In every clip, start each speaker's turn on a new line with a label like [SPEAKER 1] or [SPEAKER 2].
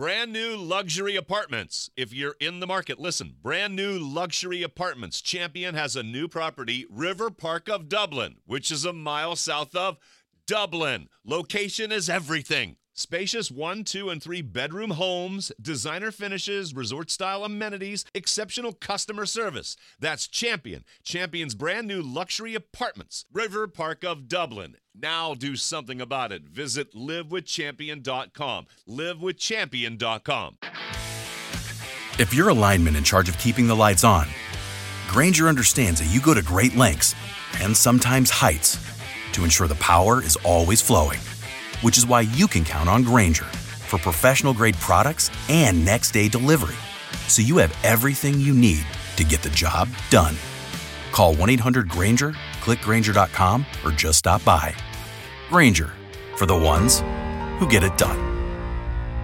[SPEAKER 1] Brand new luxury apartments. If you're in the market, listen. Brand new luxury apartments. Champion has a new property, River Park of Dublin, which is a mile south of Dublin. Location is everything. Spacious 1, 2, and 3 bedroom homes, designer finishes, resort-style amenities, exceptional customer service. That's Champion. Champion's brand new luxury apartments, River Park of Dublin. Now do something about it. Visit livewithchampion.com. Livewithchampion.com.
[SPEAKER 2] If you're a lineman in charge of keeping the lights on, Grainger understands that you go to great lengths and sometimes heights to ensure the power is always flowing. Which is why you can count on Grainger for professional-grade products and next-day delivery. So you have everything you need to get the job done. Call 1-800-GRAINGER, click Grainger.com, or just stop by. Grainger, for the ones who get it done.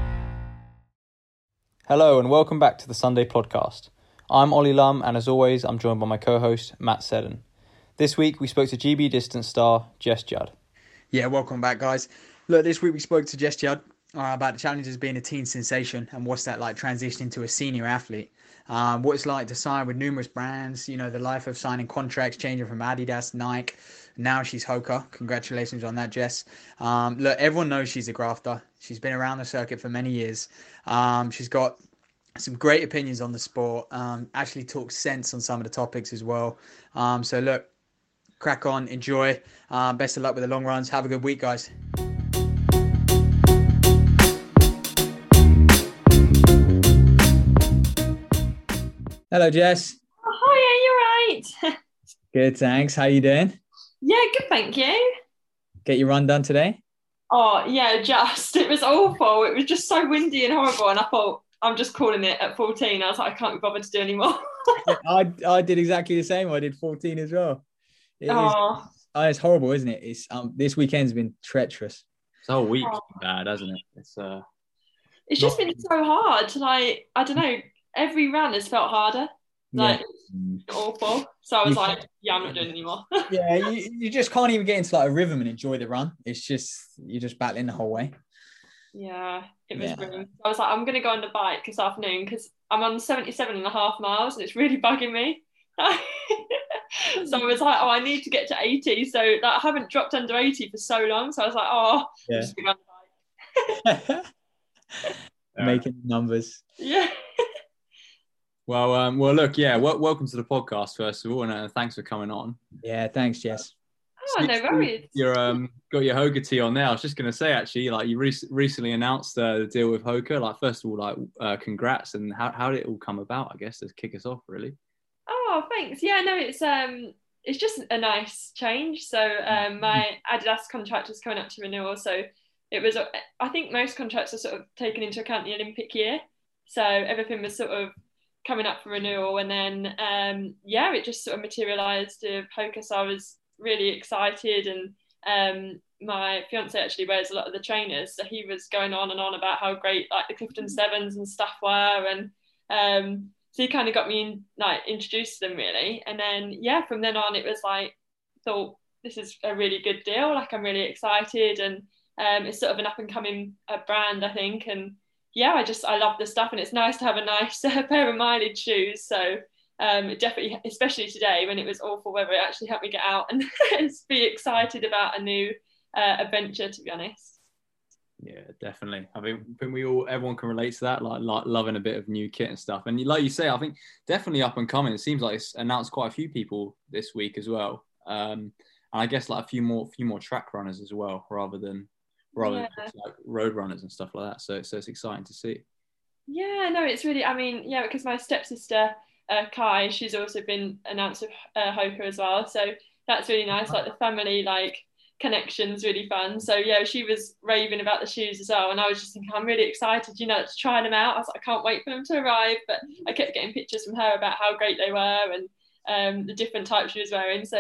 [SPEAKER 3] Hello and welcome back to the Sunday Podcast. I'm Ollie Lum, and as always, I'm joined by my co-host, Matt Seddon. This week, we spoke to GB distance star Jess Judd.
[SPEAKER 4] Yeah, welcome back, guys. Look, this week we spoke to Jess Judd about the challenges of being a teen sensation and what's that like transitioning to a senior athlete. What it's like to sign with numerous brands, you know, the life of signing contracts, changing from Adidas, Nike. Now she's Hoka. Congratulations on that, Jess. Look, everyone knows she's a grafter. She's been around the circuit for many years. She's got some great opinions on the sport. Actually talks sense on some of the topics as well. So look, crack on, enjoy. Best of luck with the long runs. Have a good week, guys. Hello, Jess.
[SPEAKER 5] Oh, hiya, you're right.
[SPEAKER 4] Good, thanks. How you doing?
[SPEAKER 5] Yeah, good, thank you.
[SPEAKER 4] Get your run done today?
[SPEAKER 5] Oh, yeah, it was awful. It was just so windy and horrible, and I thought, I'm just calling it at 14. I was like, I can't be bothered to do anymore.
[SPEAKER 4] I did exactly the same. I did 14 as well. It's horrible, isn't it? It's this weekend's been treacherous.
[SPEAKER 6] It's a whole week bad, hasn't it?
[SPEAKER 5] It's just been so hard. Like, I don't know, every run has felt harder. Like, awful. So I was like, yeah, I'm not doing it anymore.
[SPEAKER 4] Yeah, you just can't even get into like a rhythm and enjoy the run. It's just, you're just battling the whole way.
[SPEAKER 5] Yeah, it was brilliant. I was like, I'm going to go on the bike this afternoon because I'm on 77.5 miles and it's really bugging me. So I was like, I need to get to 80. So like, I haven't dropped under 80 for so long. So I was like, I'm just going to go on the bike.
[SPEAKER 4] Making numbers.
[SPEAKER 5] Yeah.
[SPEAKER 6] Well, look, welcome to the podcast first of all, and thanks for coming on.
[SPEAKER 4] Yeah, thanks, Jess.
[SPEAKER 5] Oh, no worries.
[SPEAKER 6] You're got your Hoka tee on there. I was just going to say, actually, like you recently announced the deal with Hoka. Like, first of all, like congrats, and how did it all come about? I guess to kick us off, really.
[SPEAKER 5] Oh, thanks. Yeah, no, it's just a nice change. So my Adidas contract was coming up to renewal, so it was. I think most contracts are sort of taken into account the Olympic year, so everything was sort of coming up for renewal, and then it just sort of materialized to Hoka. So I was really excited, and my fiance actually wears a lot of the trainers, so he was going on and on about how great like the Clifton Sevens and stuff were, and so he kind of got me introduced to them really, and then from then on it was like, thought this is a really good deal, like I'm really excited, and it's sort of an up and coming brand, I think, and I love the stuff, and it's nice to have a nice pair of mileage shoes. So it definitely, especially today when it was awful weather, it actually helped me get out and be excited about a new adventure, to be honest.
[SPEAKER 6] Yeah, definitely. I think everyone can relate to that, like loving a bit of new kit and stuff. And like you say, I think definitely up and coming. It seems like it's announced quite a few people this week as well. And I guess like a few more track runners as well, rather than just like road runners and stuff like that. So it's exciting to see.
[SPEAKER 5] Yeah, no, it's really, because my stepsister Kai, she's also been announced with Hoka as well. So that's really nice. Like the family connection's really fun. So she was raving about the shoes as well, and I was just thinking, I'm really excited, to try them out. I was like, I can't wait for them to arrive. But I kept getting pictures from her about how great they were and the different types she was wearing. So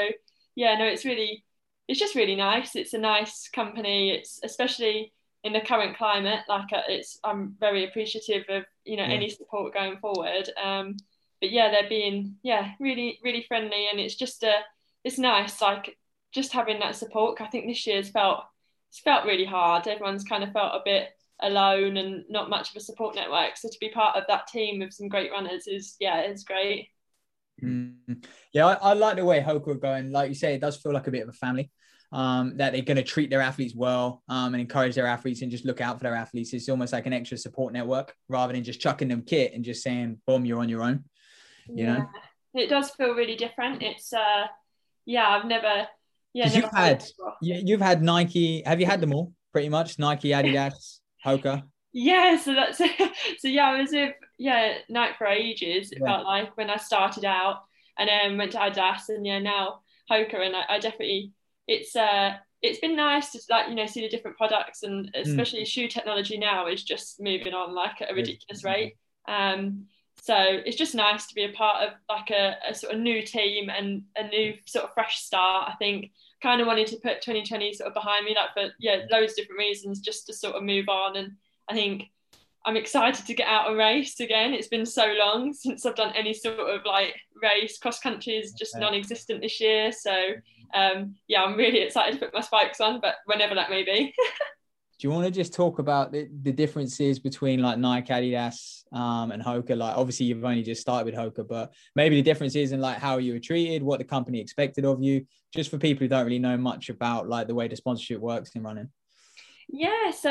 [SPEAKER 5] it's just really nice. It's a nice company. It's especially in the current climate, I'm very appreciative of any support going forward. But they're being really, really friendly, and it's just it's nice, like just having that support. I think this year's felt really hard. Everyone's kind of felt a bit alone and not much of a support network. So to be part of that team with some great runners is great.
[SPEAKER 4] Yeah, I like the way Hoka are going. Like you say, it does feel like a bit of a family. That they're going to treat their athletes well, and encourage their athletes and just look out for their athletes. It's almost like an extra support network rather than just chucking them kit and just saying, boom, you're on your own. You know?
[SPEAKER 5] It does feel really different. It's I've never
[SPEAKER 4] you've had Nike. Have you had them all pretty much? Nike, Adidas, Hoka.
[SPEAKER 5] Yeah, so that's I was with Nike for ages. It felt like when I started out, and then went to Adidas, and now Hoka, and I definitely it's been nice to see the different products, and especially shoe technology now is just moving on like at a ridiculous rate. So it's just nice to be a part of like a sort of new team and a new sort of fresh start. I think kind of wanted to put 2020 sort of behind me, like for loads of different reasons, just to sort of move on. And I think I'm excited to get out and race again. It's been so long since I've done any sort of like race. Cross country is just non-existent this year. So I'm really excited to put my spikes on, but whenever that may be.
[SPEAKER 4] Do you want to just talk about the differences between like Nike, Adidas, and Hoka? Like obviously you've only just started with Hoka, but maybe the differences in like how you were treated, what the company expected of you, just for people who don't really know much about like the way the sponsorship works in running.
[SPEAKER 5] Yeah, so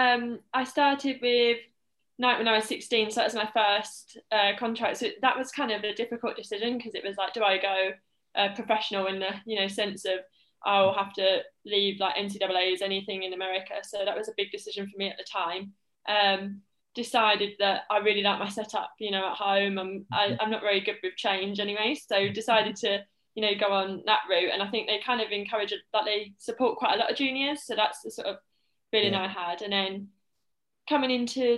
[SPEAKER 5] I started with Nike when I was 16, so that was my first contract. So that was kind of a difficult decision because it was like, do I go professional in the sense of I'll have to leave like NCAAs, anything in America. So that was a big decision for me at the time. Decided that I really like my setup, at home. I'm not very good with change anyway. So decided to, go on that route. And I think they kind of encourage that they support quite a lot of juniors. So that's the sort of feeling I had. And then coming into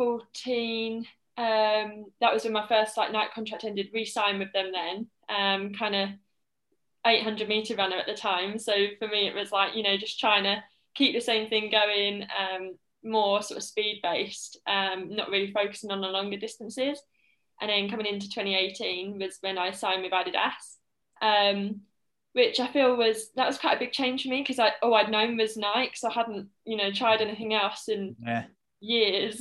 [SPEAKER 5] 2014, that was when my first like Nike contract ended, re-signed with them then, kind of 800 meter runner at the time. So for me, it was like, just trying to keep the same thing going, more sort of speed based, not really focusing on the longer distances. And then coming into 2018 was when I signed with Adidas, which I feel was quite a big change for me because I'd known was Nike, so I hadn't, tried anything else in years.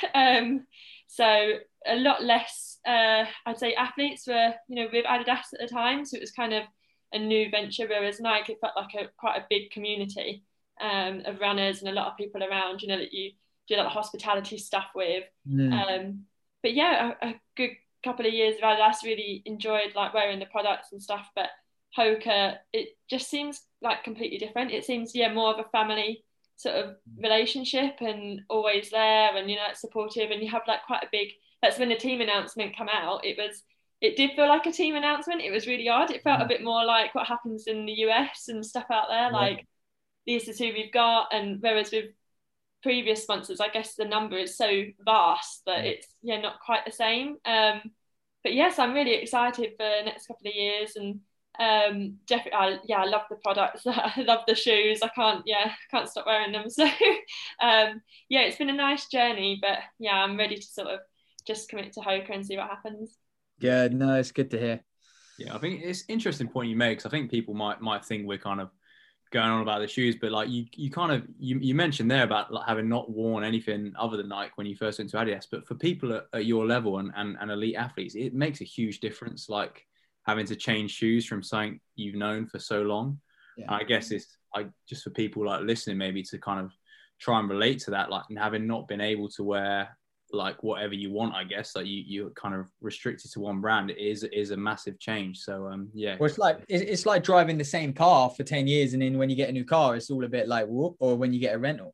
[SPEAKER 5] So a lot less, I'd say athletes were, with Adidas at the time. So it was kind of a new venture, whereas Nike, it felt like quite a big community of runners and a lot of people around, that you do a lot of hospitality stuff with. But a good couple of years of Adidas, really enjoyed like wearing the products and stuff. But Hoka, it just seems like completely different. It seems more of a family sort of relationship and always there and supportive, and you have like quite a big, that's when the team announcement come out, it did feel like a team announcement. It was really odd. It felt a bit more like what happens in the US and stuff out there, like these are who we've got. And whereas with previous sponsors, I guess the number is so vast that it's not quite the same. But yes, I'm really excited for the next couple of years, and definitely I love the products. I love the shoes. I can't stop wearing them. So it's been a nice journey, but I'm ready to sort of just commit to Hoka and see what happens.
[SPEAKER 4] Yeah, no, it's good to hear.
[SPEAKER 6] Yeah, I think it's an interesting point you make, because I think people might think we're kind of going on about the shoes, but like you mentioned there about like having not worn anything other than Nike when you first went to Adidas, but for people at your level and elite athletes, it makes a huge difference, like having to change shoes from something you've known for so long. I guess it's just for people like listening maybe to kind of try and relate to that, like, and having not been able to wear like whatever you want, I guess, like you're kind of restricted to one brand. It is a massive change. So
[SPEAKER 4] well, it's like driving the same car for 10 years, and then when you get a new car, it's all a bit like whoop, or when you get a rental,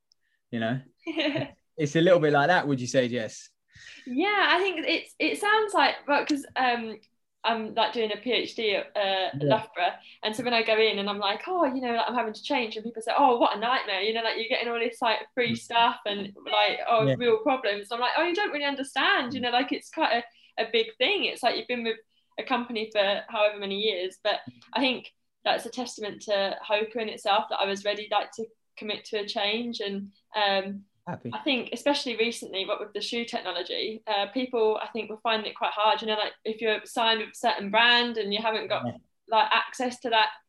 [SPEAKER 4] it's a little bit like that. Would you say, Jess?
[SPEAKER 5] I think it sounds like, well, because I'm like doing a PhD at Loughborough, and so when I go in and I'm like, like, I'm having to change, and people say, oh, what a nightmare, like you're getting all this like free stuff and like real problems. I'm like, oh, you don't really understand, like it's quite a big thing. It's like you've been with a company for however many years, but I think that's a testament to Hoka in itself, that I was ready like to commit to a change. And
[SPEAKER 4] happy.
[SPEAKER 5] I think especially recently, what with the shoe technology, people I think will find it quite hard, like if you're signed with a certain brand and you haven't got like access to that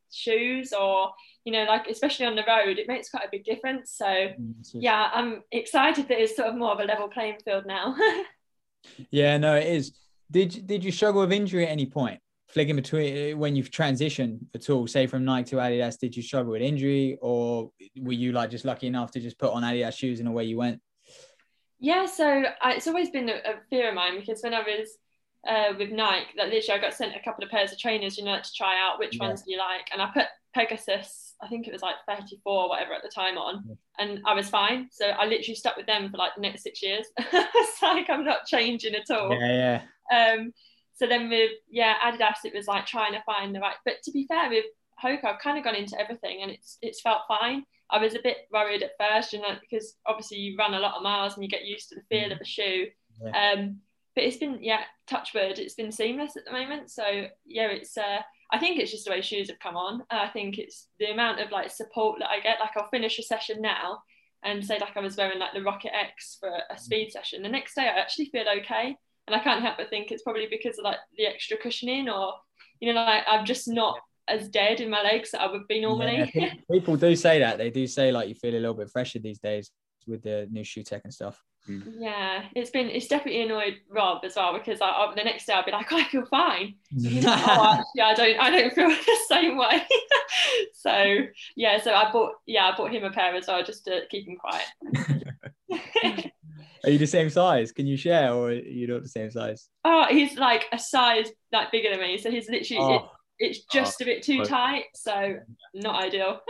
[SPEAKER 5] shoes, or like especially on the road, it makes quite a big difference. So yeah, I'm excited that it's sort of more of a level playing field now.
[SPEAKER 4] Yeah, no, it is. Did you struggle with injury at any point? Flicking between when you've transitioned at all, say from Nike to Adidas, did you struggle with injury, or were you like just lucky enough to just put on Adidas shoes and away you went?
[SPEAKER 5] Yeah, so it's always been a fear of mine, because when I was with Nike, like literally I got sent a couple of pairs of trainers, to try out which ones do you like, and I put Pegasus, I think it was like 34 or whatever at the time on, and I was fine. So I literally stuck with them for like the next 6 years. It's like I'm not changing at all.
[SPEAKER 4] Yeah.
[SPEAKER 5] So then with Adidas, it was like trying to find the right. But to be fair, with Hoka, I've kind of gone into everything, and it's felt fine. I was a bit worried at first, because obviously you run a lot of miles and you get used to the feel of a shoe. Yeah. But it's been touch wood, it's been seamless at the moment. So it's I think it's just the way shoes have come on. I think it's the amount of like support that I get. Like I'll finish a session now and say like I was wearing like the Rocket X for a speed session. The next day I actually feel okay. And I can't help but think it's probably because of like the extra cushioning, or, like I'm just not as dead in my legs that I would be normally.
[SPEAKER 4] Yeah, people do say that. They do say like you feel a little bit fresher these days with the new shoe tech and stuff.
[SPEAKER 5] Yeah, it's definitely annoyed Rob as well, because the next day I'll be like, I feel fine. Actually, I don't feel the same way. So I bought him a pair as well, just to keep him quiet.
[SPEAKER 4] Are you the same size? Can you share, or are you not the same size?
[SPEAKER 5] Oh, he's like a size like bigger than me, so he's literally it's just a bit too tight, so not ideal.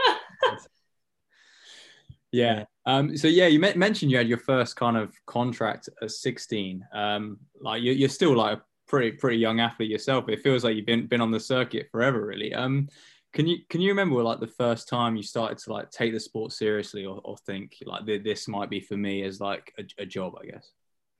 [SPEAKER 6] Yeah. So you mentioned you had your first kind of contract at 16. Like you're still like a pretty young athlete yourself. It feels like you've been on the circuit forever, really. Can you remember like the first time you started to like take the sport seriously, or think like this might be for me as like a job, I guess?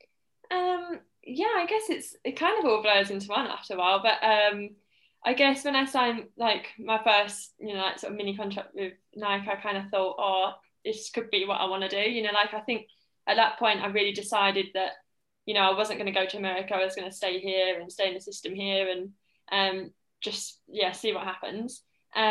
[SPEAKER 5] Yeah, I guess it kind of all blurs into one after a while, but I guess when I signed like my first like sort of mini contract with Nike, I kind of thought, oh, this could be what I want to do. Like I think at that point I really decided that I wasn't going to go to America. I was going to stay here and stay in the system here, and just see what happens.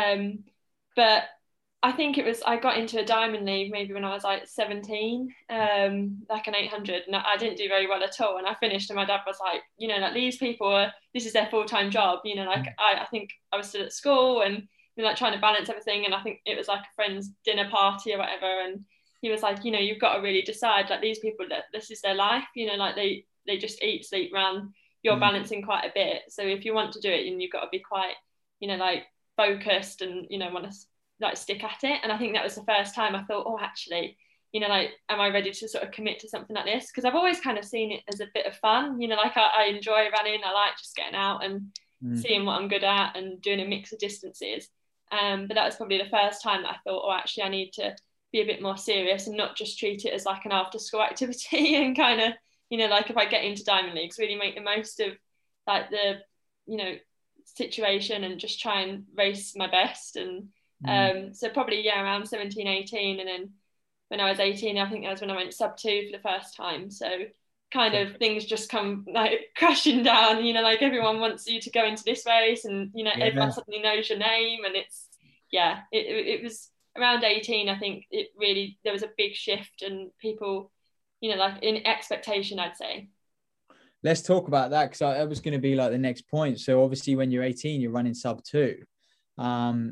[SPEAKER 5] But I think I got into a Diamond League maybe when I was like 17, like an 800, and I didn't do very well at all. And I finished, and my dad was like, like these people this is their full-time job. Like I think I was still at school and like trying to balance everything. And I think it was like a friend's dinner party or whatever. And he was like, you've got to really decide, like these people, that this is their life, like they just eat, sleep, run. You're balancing quite a bit. So if you want to do it, and you've got to be quite, like focused and, want to like stick at it. And I think that was the first time I thought, oh, actually, like, am I ready to sort of commit to something like this? Because I've always kind of seen it as a bit of fun, like I enjoy running. I like just getting out and seeing what I'm good at and doing a mix of distances. But that was probably the first time that I thought, oh, actually, I need to be a bit more serious and not just treat it as like an after school activity and kind of, like if I get into Diamond Leagues, really make the most of like the, situation and just try and race my best. And so probably, around 17, 18. And then when I was 18, I think that was when I went sub 2 for the first time. So kind of things just come like crashing down, like everyone wants you to go into this race, and everyone suddenly knows your name. And it's it was around 18, I think it really, there was a big shift, and people like in expectation, I'd say.
[SPEAKER 4] Let's talk about that, because that was going to be like the next point. So obviously when you're 18, you're running sub 2, and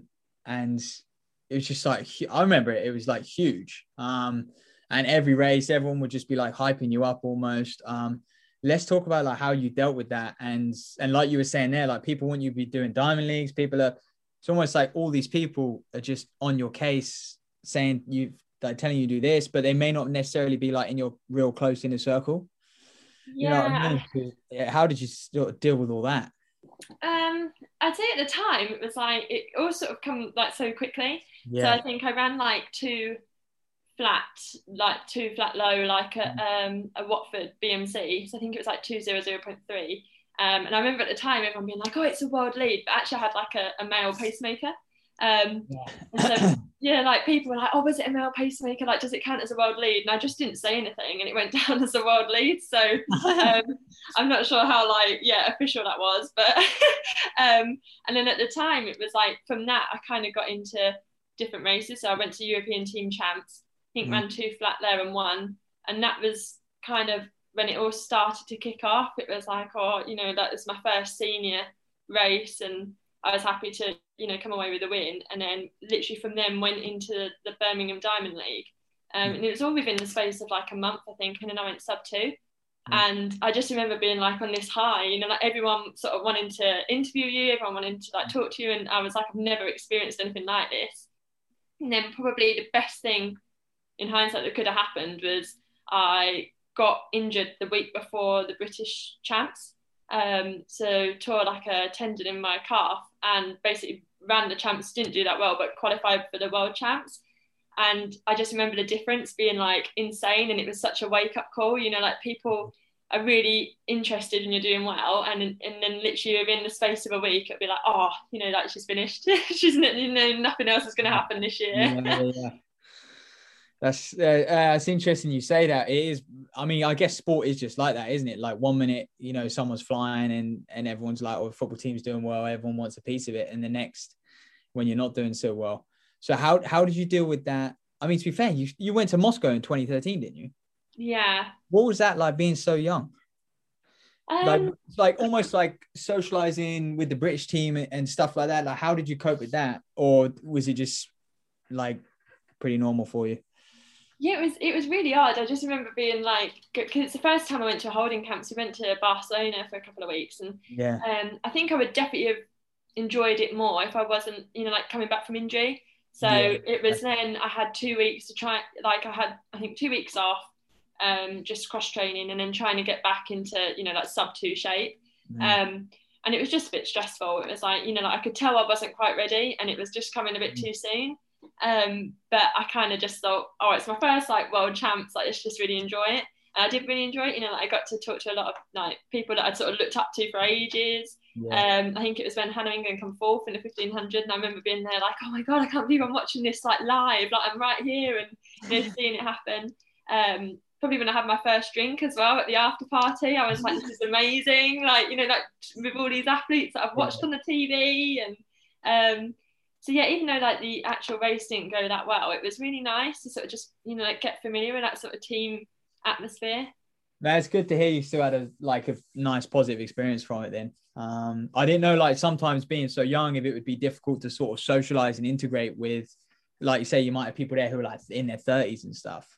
[SPEAKER 4] it was just like, I remember it was like huge. And every race, everyone would just be like hyping you up almost. Let's talk about like how you dealt with that. And like you were saying there, like people want you to be doing Diamond Leagues. It's almost like all these people are just on your case saying like telling you to do this, but they may not necessarily be like in your real close inner circle. You know what I mean? How did you still deal with all that?
[SPEAKER 5] I'd say at the time it was like it all sort of come like so quickly. So I think I ran like two flat low, like at a Watford BMC. So I think it was like 2:00.3. And I remember at the time everyone being like, oh, it's a world lead, but actually I had like a male pacemaker. And so yeah, like people were like, oh, was it a male pacemaker? Like, does it count as a world lead? And I just didn't say anything, and it went down as a world lead. So I'm not sure how official that was, but and then at the time it was like from that I kind of got into different races. So I went to European Team Champs. I think ran 2 flat there and won, and that was kind of when it all started to kick off. It was like, oh, that was my first senior race, and I was happy to, come away with a win. And then literally from then went into the Birmingham Diamond League. And it was all within the space of like a month, I think. And then I went sub 2. And I just remember being like on this high, like everyone sort of wanting to interview you, everyone wanting to like talk to you. And I was like, I've never experienced anything like this. And then probably the best thing in hindsight that could have happened was I got injured the week before the British champs. So tore like a tendon in my calf and basically ran the champs, didn't do that well, but qualified for the world champs. And I just remember the difference being like insane, and it was such a wake up call, like people are really interested and you're doing well, and then literally within the space of a week it'd be like, oh, like she's finished. She's nothing else is going to happen this year.
[SPEAKER 4] Yeah. That's interesting you say that. It is, I mean, I guess sport is just like that, isn't it? Like 1 minute, someone's flying and everyone's like, oh, the football team's doing well, everyone wants a piece of it. And the next, when you're not doing so well. So how did you deal with that? I mean, to be fair, you went to Moscow in 2013, didn't you?
[SPEAKER 5] Yeah.
[SPEAKER 4] What was that like being so young? Like almost like socializing with the British team and stuff like that. Like, how did you cope with that? Or was it just like pretty normal for you?
[SPEAKER 5] Yeah, it was really odd. I just remember being like, because it's the first time I went to a holding camp. So we went to Barcelona for a couple of weeks, and I think I would definitely have enjoyed it more if I wasn't, like coming back from injury. So it was then I had 2 weeks to try. Like I had, I think 2 weeks off, just cross training, and then trying to get back into, like sub 2 shape. And it was just a bit stressful. It was like, like I could tell I wasn't quite ready, and it was just coming a bit too soon. But I kind of just thought, oh, it's my first like world champs, like let's just really enjoy it. And I did really enjoy it, like I got to talk to a lot of like people that I'd sort of looked up to for ages. I think it was when Hannah England come fourth in the 1500, and I remember being there like, oh my god, I can't believe I'm watching this like live, like I'm right here, and seeing it happen. Probably when I had my first drink as well at the after party, I was like, this is amazing, like like with all these athletes that I've watched on the TV. And so yeah, even though like the actual race didn't go that well, it was really nice to sort of just like get familiar with that sort of team atmosphere.
[SPEAKER 4] That's good to hear you still had a nice positive experience from it then. I didn't know, like sometimes being so young, if it would be difficult to sort of socialize and integrate with, like you say, you might have people there who are like in their 30s and stuff.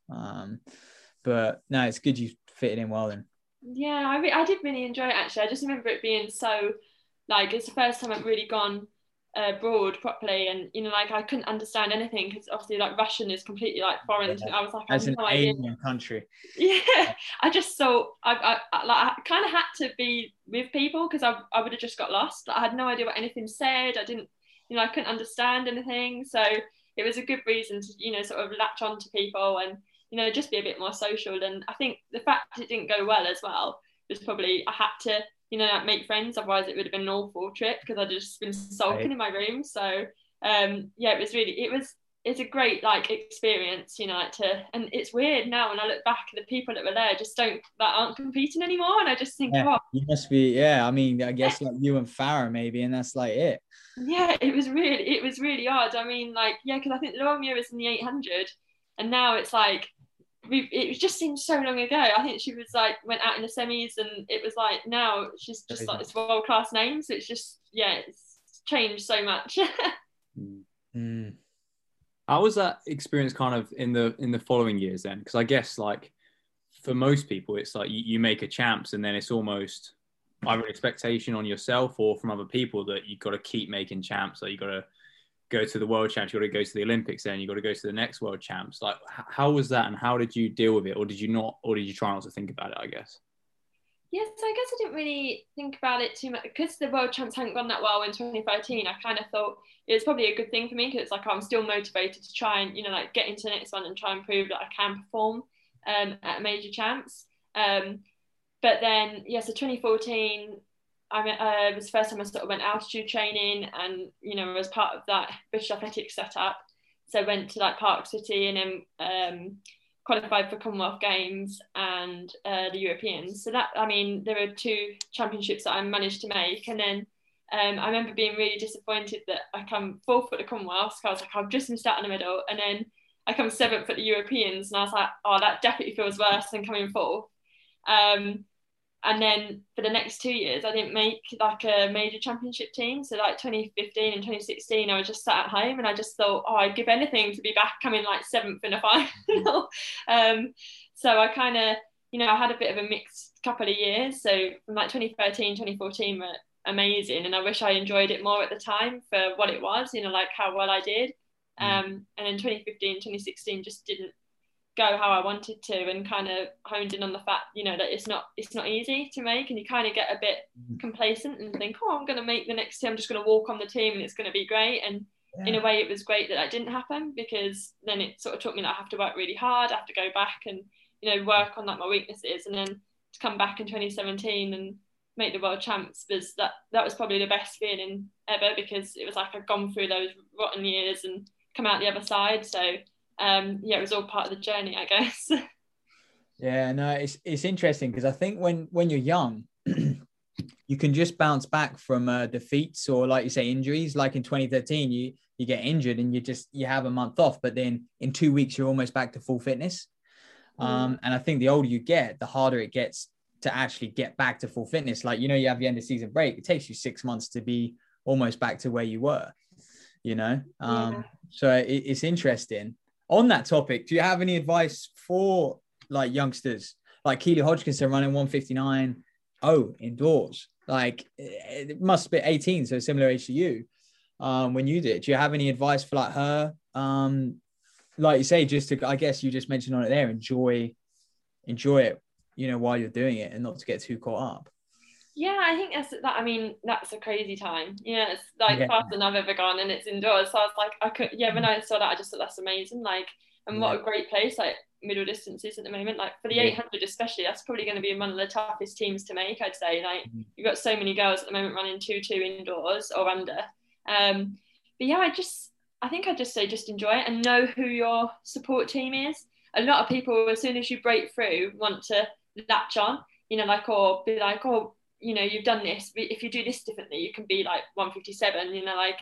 [SPEAKER 4] But no, it's good you fit it in well then.
[SPEAKER 5] Yeah, I did really enjoy it actually. I just remember it being so like, it's the first time I've really gone abroad properly, and like I couldn't understand anything because obviously like Russian is completely like foreign to me. I was like,
[SPEAKER 4] as an alien country.
[SPEAKER 5] Yeah, I just thought I kind of had to be with people because I would have just got lost. Like, I had no idea what anything said. I didn't, I couldn't understand anything. So it was a good reason to sort of latch on to people and just be a bit more social. And I think the fact it didn't go well as well was probably I had to like make friends, otherwise it would have been an awful trip because I'd just been sulking in my room. So it's a great like experience, like and it's weird now when I look back, the people that were there just aren't competing anymore, and I just think, oh,
[SPEAKER 4] you must be, I mean, I guess like you and Farah maybe, and that's like it.
[SPEAKER 5] Yeah, it was really odd. I mean, like, because I think Laura Muir was in the 800, and now it's like it just seems so long ago. I think she was like went out in the semis, and it was like now she's just like this world class name. So it's just it's changed so much.
[SPEAKER 6] How was that experience kind of in the following years then? Because I guess like for most people, it's like you make a champs, and then it's almost either an expectation on yourself or from other people that you've got to keep making champs. So you got to go to the world champs, you got to go to the Olympics, then you got to go to the next world champs. Like, how was that, and how did you deal with it, or did you try not to think about it, I guess?
[SPEAKER 5] Yes, I guess I didn't really think about it too much because the world champs hadn't gone that well in 2013. I kind of thought it was probably a good thing for me because it's like I'm still motivated to try and like get into the next one and try and prove that I can perform at major champs. But then so 2014 it was the first time I sort of went altitude training, and was part of that British Athletics setup. So I went to like Park City, and then qualified for Commonwealth Games and the Europeans. So that, I mean, there were 2 championships that I managed to make, and then I remember being really disappointed that I come 4th at the Commonwealths. I was like, I've just missed out on the medal, and then I come 7th at the Europeans, and I was like, oh, that definitely feels worse than coming 4th. And then for the next 2 years, I didn't make like a major championship team. So like 2015 and 2016, I was just sat at home, and I just thought, oh, I'd give anything to be back coming like 7th in a final. So I kind of, I had a bit of a mixed couple of years. So from like 2013, 2014 were amazing. And I wish I enjoyed it more at the time for what it was, like how well I did. And then 2015, 2016 just didn't go how I wanted to, and kind of honed in on the fact, that it's not easy to make, and you kind of get a bit complacent and think, oh, I'm going to make the next team, I'm just going to walk on the team and it's going to be great. And in a way it was great that didn't happen, because then it sort of taught me that I have to work really hard, I have to go back and work on like my weaknesses, and then to come back in 2017 and make the world champs that was probably the best feeling ever, because it was like I'd gone through those rotten years and come out the other side. So it was all part of the journey, I guess.
[SPEAKER 4] Yeah, no, it's interesting, because I think when you're young, you can just bounce back from defeats or, like you say, injuries. Like in 2013, you get injured and you have a month off, but then in 2 weeks you're almost back to full fitness. And I think the older you get, the harder it gets to actually get back to full fitness. Like, you have the end of season break. It takes you 6 months to be almost back to where you were. So it's interesting. On that topic, do you have any advice for like youngsters like Keely Hodgkinson running 1:59.0 indoors? Like, it must be 18, so similar age to you when you did. Do you have any advice for like her? Like you say, just to, I guess you just mentioned on it there, enjoy it, while you're doing it, and not to get too caught up.
[SPEAKER 5] Yeah, I think that's a crazy time. It's like faster than I've ever gone, and it's indoors. So I was like, when I saw that, I just thought that's amazing. Like, and what a great place, like middle distances at the moment. Like for the 800 especially, that's probably going to be one of the toughest teams to make, I'd say. Like you've got so many girls at the moment running 2:2 indoors or under. But yeah, I think I'd just say just enjoy it and know who your support team is. A lot of people, as soon as you break through, want to latch on, or be like, oh, you've done this, if you do this differently, you can be like 157, and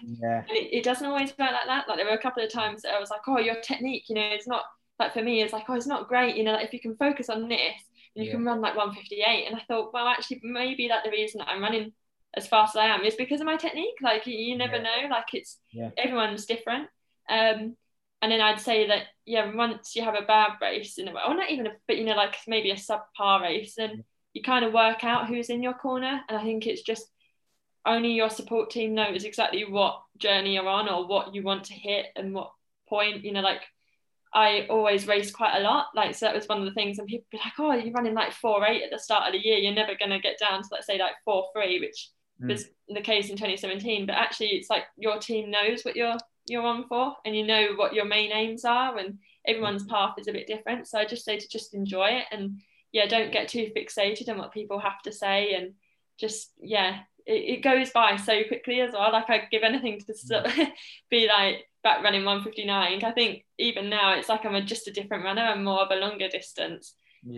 [SPEAKER 5] it doesn't always work like that. Like there were a couple of times that I was like, oh, your technique, it's not, like for me, it's like, oh, it's not great, like if you can focus on this, and you can run like 158. And I thought, well, actually, maybe that the reason that I'm running as fast as I am is because of my technique. Like you never know, like it's everyone's different. And then I'd say that, once you have a bad race, or not even but like maybe a subpar race, then you kind of work out who's in your corner. And I think it's just only your support team knows exactly what journey you're on or what you want to hit and what point. Like I always race quite a lot. Like, so that was one of the things, and people be like, oh, you're running like 4:8 at the start of the year, you're never going to get down to, let's say, like 4:3, which was the case in 2017. But actually it's like your team knows what you're on for, and what your main aims are, and everyone's path is a bit different. So I just say to just enjoy it, and don't get too fixated on what people have to say, and just it goes by so quickly as well. Like I'd give anything to be like back running 1:59. I think even now it's like I'm just a different runner. I'm more of a longer distance.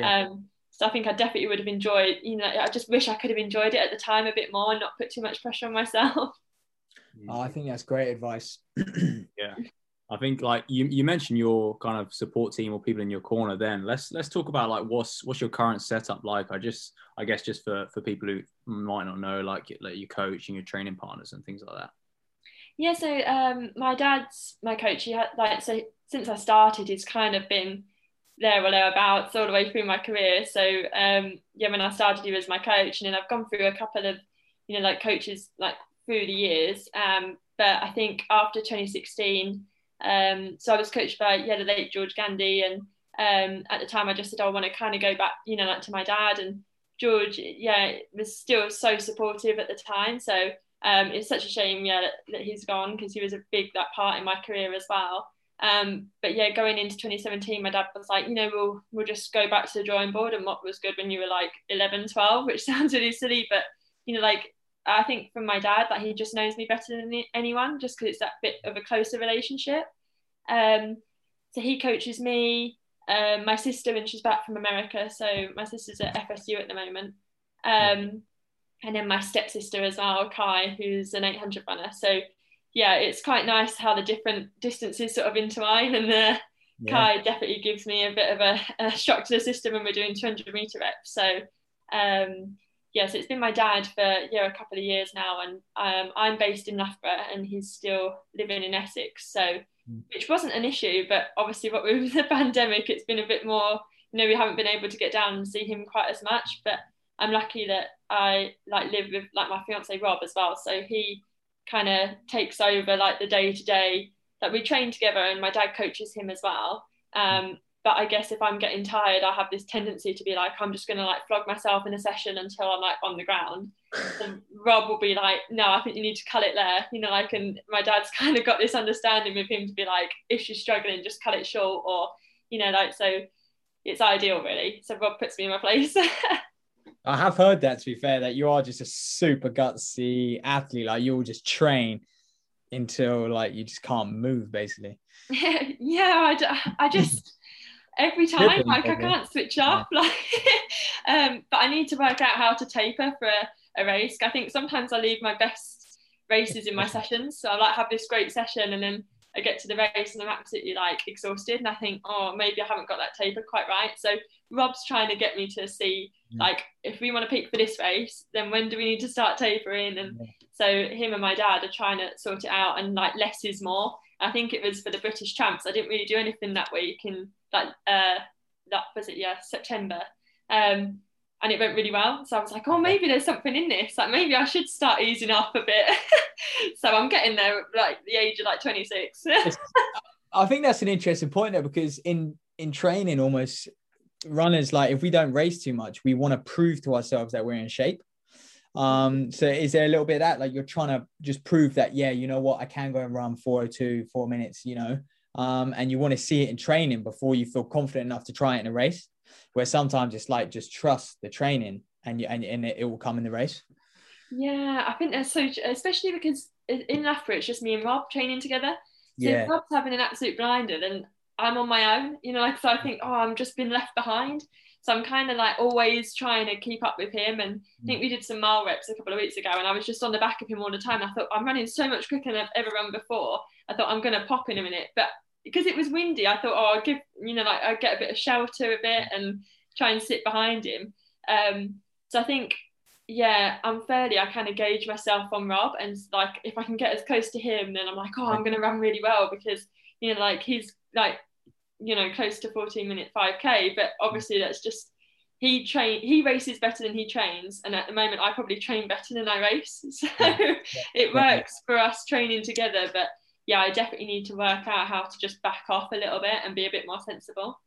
[SPEAKER 5] So I think I definitely would have enjoyed, I just wish I could have enjoyed it at the time a bit more and not put too much pressure on myself.
[SPEAKER 4] Oh, I think that's great advice.
[SPEAKER 6] Yeah. I think like you mentioned your kind of support team or people in your corner. Then let's talk about like what's your current setup like. I guess just for people who might not know, like your coach and your training partners and things like that.
[SPEAKER 5] Yeah, so my dad's my coach. He had so since I started, he's kind of been there or thereabouts all the way through my career. So when I started, he was my coach, and then I've gone through a couple of like coaches like through the years. But I think after 2016. So I was coached by the late George Gandy, and at the time I just said, I want to kind of go back like to my dad, and George was still so supportive at the time. So it's such a shame that he's gone, because he was a big part in my career as well. But going into 2017, my dad was like, we'll just go back to the drawing board, and what was good when you were like 11, 12, which sounds really silly, but like I think from my dad, that he just knows me better than anyone, just because it's that bit of a closer relationship. So he coaches me, my sister, when she's back from America. So my sister's at FSU at the moment. And then my stepsister as well, Kai, who's an 800 runner. So yeah, it's quite nice how the different distances sort of intertwine, and Kai definitely gives me a bit of a shock to the system when we're doing 200 meter reps. So so it's been my dad for a couple of years now, and I'm based in Loughborough and he's still living in Essex, so which wasn't an issue, but obviously what with the pandemic, it's been a bit more, we haven't been able to get down and see him quite as much. But I'm lucky that I live with my fiance Rob as well, so he kind of takes over the day-to-day. We train together and my dad coaches him as well. But I guess if I'm getting tired, I have this tendency to be I'm just going to flog myself in a session until I'm on the ground. And Rob will be no, I think you need to cut it there. And my dad's kind of got this understanding with him to be if she's struggling, just cut it short, or, so it's ideal really. So Rob puts me in my place.
[SPEAKER 4] I have heard that, to be fair, that you are just a super gutsy athlete. You'll just train until you just can't move, basically.
[SPEAKER 5] Yeah, I just every time I can't switch off. But I need to work out how to taper for a race. I think sometimes I leave my best races in my sessions, so I have this great session and then I get to the race and I'm absolutely exhausted, and I think, oh, maybe I haven't got that taper quite right. So Rob's trying to get me to see if we want to peak for this race, then when do we need to start tapering? And so him and my dad are trying to sort it out, and less is more. I think it was for the British Champs, I didn't really do anything that week in September, and it went really well. So I was oh, maybe there's something in this, maybe I should start easing off a bit. So I'm getting there at the age of 26.
[SPEAKER 4] I think that's an interesting point there, because in training, almost runners, if we don't race too much, we want to prove to ourselves that we're in shape. So is there a little bit of that, you're trying to just prove that, you know what, I can go and run 4:02, 4 minutes, and you want to see it in training before you feel confident enough to try it in a race, where sometimes it's just trust the training and it will come in the race.
[SPEAKER 5] Yeah, I think that's so, especially because in Loughborough it's just me and Rob training together. So if Rob's having an absolute blinder, then I'm on my own, so I think, oh, I'm just been left behind. So I'm kind of always trying to keep up with him. And I think we did some mile reps a couple of weeks ago and I was just on the back of him all the time. I thought, I'm running so much quicker than I've ever run before. I thought, I'm going to pop in a minute. But because it was windy, I thought, oh, I'll give, I'll get a bit of shelter a bit and try and sit behind him. So I think, unfairly, I kind of gauge myself on Rob, and if I can get as close to him, then I'm oh, I'm going to run really well, because he's close to 14-minute 5K, but obviously that's just he races better than he trains, and at the moment I probably train better than I race, so it works for us training together. But I definitely need to work out how to just back off a little bit and be a bit more sensible.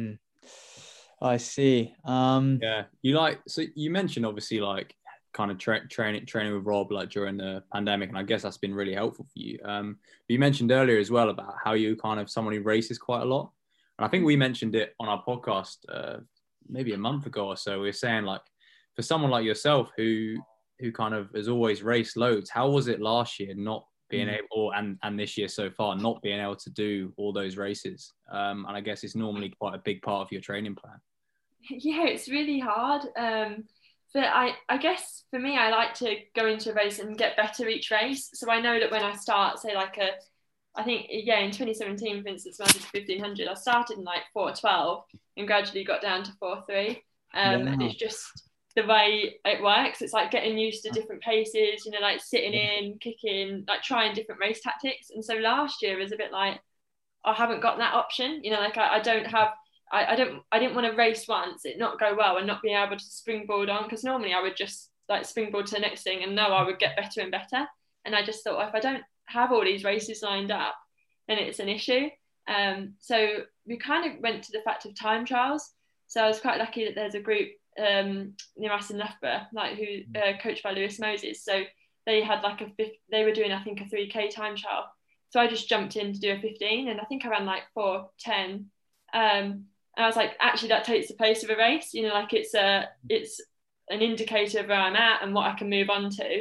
[SPEAKER 4] I see.
[SPEAKER 6] So you mentioned obviously kind of training with Rob during the pandemic, and I guess that's been really helpful for you. But you mentioned earlier as well about how you kind of someone who races quite a lot, and I think we mentioned it on our podcast maybe a month ago or so. We were saying for someone like yourself who kind of has always raced loads, how was it last year not being able, and this year so far, not being able to do all those races? And I guess it's normally quite a big part of your training plan.
[SPEAKER 5] Yeah, it's really hard. But I guess for me, I like to go into a race and get better each race. So I know that when I start, say I think, in 2017, for instance, when I did 1500, I started in 4:12 and gradually got down to 4:3. And it's just the way it works. It's getting used to different paces, sitting in, kicking, trying different race tactics. And so last year was a bit I haven't got that option. I don't have, I didn't want to race once, it not go well and not be able to springboard on, because normally I would just springboard to the next thing and know I would get better and better. And I just thought, if I don't have all these races lined up, then it's an issue. So we kind of went to the fact of time trials. So I was quite lucky that there's a group near us in Loughborough, who coached by Lewis Moses. So they had they were doing, I think, a 3K time trial. So I just jumped in to do a 15, and I think I ran 4:10. And I was actually that takes the place of a race. It's an indicator of where I'm at and what I can move on to.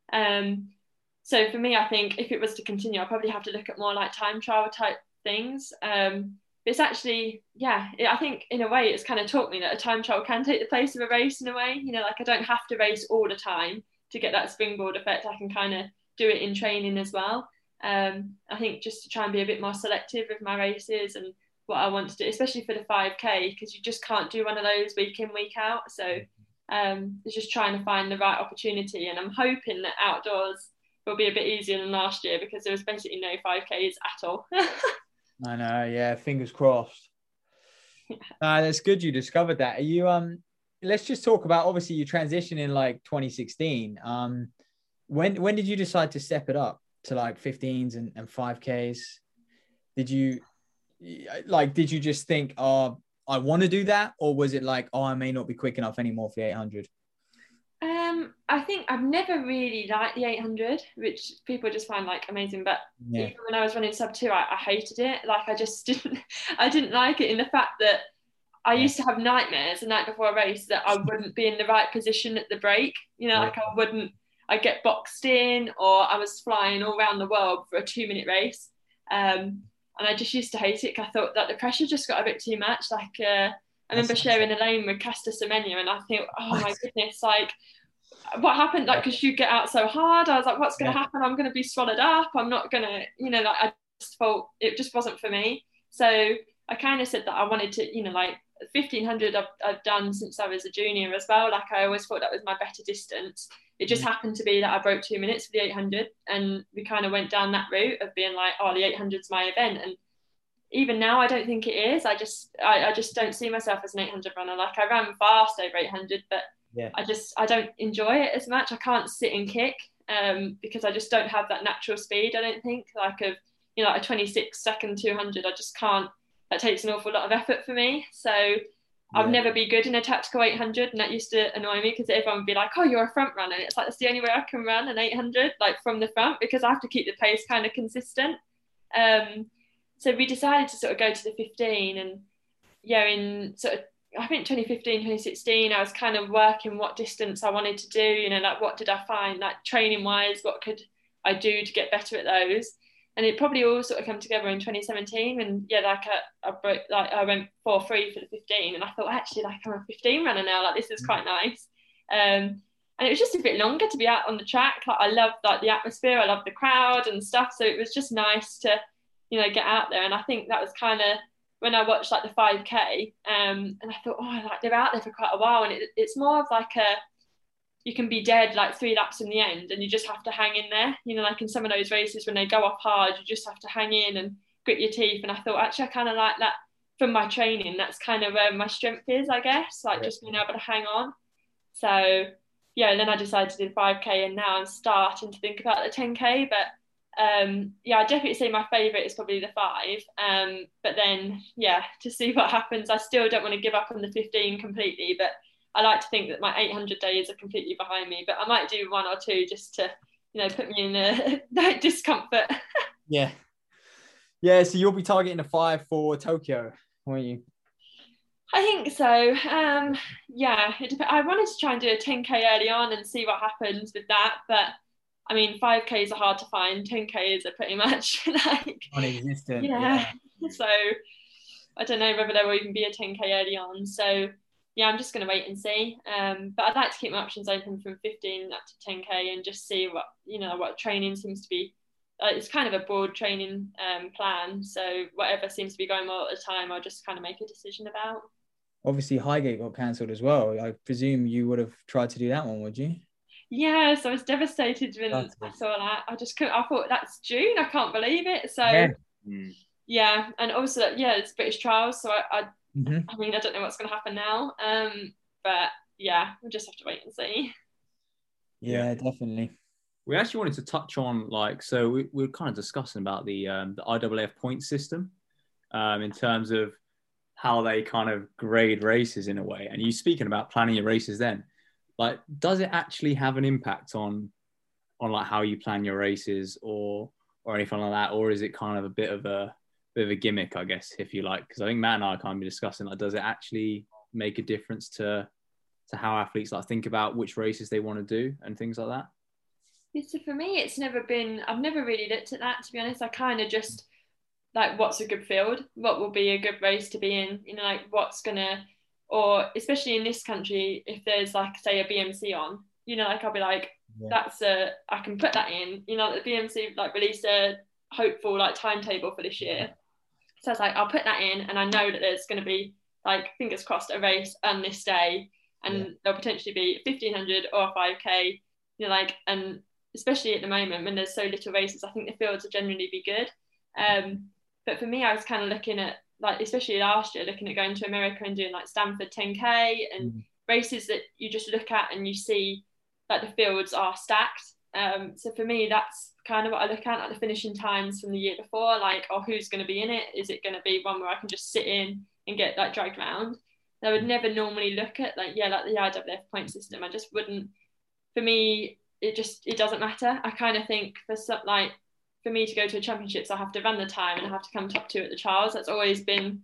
[SPEAKER 5] So for me, I think if it was to continue, I'll probably have to look at more like time trial type things. But it's actually, I think in a way it's kind of taught me that a time trial can take the place of a race in a way. Like I don't have to race all the time to get that springboard effect. I can kind of do it in training as well. I think just to try and be a bit more selective with my races and what I want to do, especially for the 5K, because you just can't do one of those week in, week out. So it's just trying to find the right opportunity. And I'm hoping that outdoors will be a bit easier than last year because there was basically no 5Ks at all.
[SPEAKER 4] I know, yeah, fingers crossed. That's good you discovered that. Are you let's just talk about, obviously you transitioned in like 2016. When did you decide to step it up to like 15s and 5Ks? Did you just think, oh, I want to do that? Or was it like, oh, I may not be quick enough anymore for the 800?
[SPEAKER 5] I think I've never really liked the 800, which people just find like amazing. But even when I was running sub 2, I hated it. Like I just didn't like it in the fact that I used to have nightmares the night before a race that I wouldn't be in the right position at the break. Like I'd get boxed in, or I was flying all around the world for a 2-minute race. And I just used to hate it because I thought that the pressure just got a bit too much. Like I remember sharing a lane with Caster Semenya, and I think, oh my goodness, like what happened? Like, because you get out so hard, I was like, what's going to happen? I'm going to be swallowed up. I'm not going to, like I just thought it just wasn't for me. So I kind of said that I wanted to, like 1500 I've done since I was a junior as well. Like I always thought that was my better distance. It just happened to be that I broke 2 minutes for the 800, and we kind of went down that route of being like, oh, the 800's my event. And even now I don't think it is. I just don't see myself as an 800 runner. Like I ran fast over 800, but I don't enjoy it as much. I can't sit and kick because I just don't have that natural speed. I don't think like like a 26-second 200. I just can't. That takes an awful lot of effort for me. So I've never been good in a tactical 800, and that used to annoy me because everyone would be like, oh, you're a front runner. And it's like, that's the only way I can run an 800, like from the front, because I have to keep the pace kind of consistent. So we decided to sort of go to the 15, and in sort of, I think 2015, 2016, I was kind of working what distance I wanted to do, like what did I find, like training wise, what could I do to get better at those? And it probably all sort of come together in 2017. And I went 4-3 for the 15. And I thought, actually, like I'm a 15 runner now, like this is quite nice. And it was just a bit longer to be out on the track. Like I loved like the atmosphere, I loved the crowd and stuff. So it was just nice to, get out there. And I think that was kind of when I watched like the 5K, and I thought, oh, like they're out there for quite a while. And it's more of like you can be dead like 3 laps in the end, and you just have to hang in there. Like in some of those races when they go off hard, you just have to hang in and grit your teeth. And I thought, actually, I kind of like that from my training. That's kind of where my strength is, I guess, like just being able to hang on. So, and then I decided to do the 5K, and now I'm starting to think about the 10K. But I definitely say my favourite is probably the 5. But then, to see what happens, I still don't want to give up on the 15 completely. But I like to think that my 800 days are completely behind me, but I might do 1 or 2 just to, put me in a discomfort.
[SPEAKER 4] Yeah. So you'll be targeting a 5 for Tokyo, won't you?
[SPEAKER 5] I think so. I wanted to try and do a 10K early on and see what happens with that. But I mean, 5Ks are hard to find. 10Ks are pretty much like
[SPEAKER 4] non-existent.
[SPEAKER 5] Yeah. So I don't know whether there will even be a 10K early on. So I'm just going to wait and see. But I'd like to keep my options open from 15 up to 10K and just see what training seems to be. It's kind of a broad training plan. So whatever seems to be going well at the time, I'll just kind of make a decision about.
[SPEAKER 4] Obviously, Highgate got cancelled as well. I presume you would have tried to do that one, would you?
[SPEAKER 5] Yes, I was devastated when I saw that. I thought that's June. I can't believe it. So and also it's British trials. So I mean, I don't know what's going to happen now. But we'll just have to wait and see.
[SPEAKER 4] Yeah, definitely.
[SPEAKER 6] We actually wanted to touch on so we were kind of discussing about the IAAF point system in terms of how they kind of grade races in a way. And you speaking about planning your races then, does it actually have an impact on like how you plan your races or anything like that? Or is it kind of a bit of a gimmick, I guess, if you like? Because I think Matt and I can't be discussing, does it actually make a difference to how athletes think about which races they want to do and things like that?
[SPEAKER 5] So for me, I've never really looked at that, to be honest. I kind of just like, what's a good field? What will be a good race to be in? You know, like or especially in this country, if there's like, say, a BMC on, you know, like I'll be like, I can put that in. You know, the BMC like released a hopeful like timetable for this year. So I was like, I'll put that in, and I know that there's going to be, like, fingers crossed, a race on this day, and there'll potentially be 1,500 or a 5K, you know, like, and especially at the moment when there's so little races, I think the fields will generally be good. But for me, I was kind of looking at, like, especially last year, looking at going to America and doing like Stanford 10K and races that you just look at and you see like the fields are stacked. So for me, that's kind of what I look at, like the finishing times from the year before, like, oh, who's going to be in it? Is it going to be one where I can just sit in and get like dragged around? I would never normally look at like the IAAF point system. I just wouldn't. For me, it doesn't matter. I kind of think for me to go to a championships, I have to run the time and I have to come top 2 at the trials. That's always been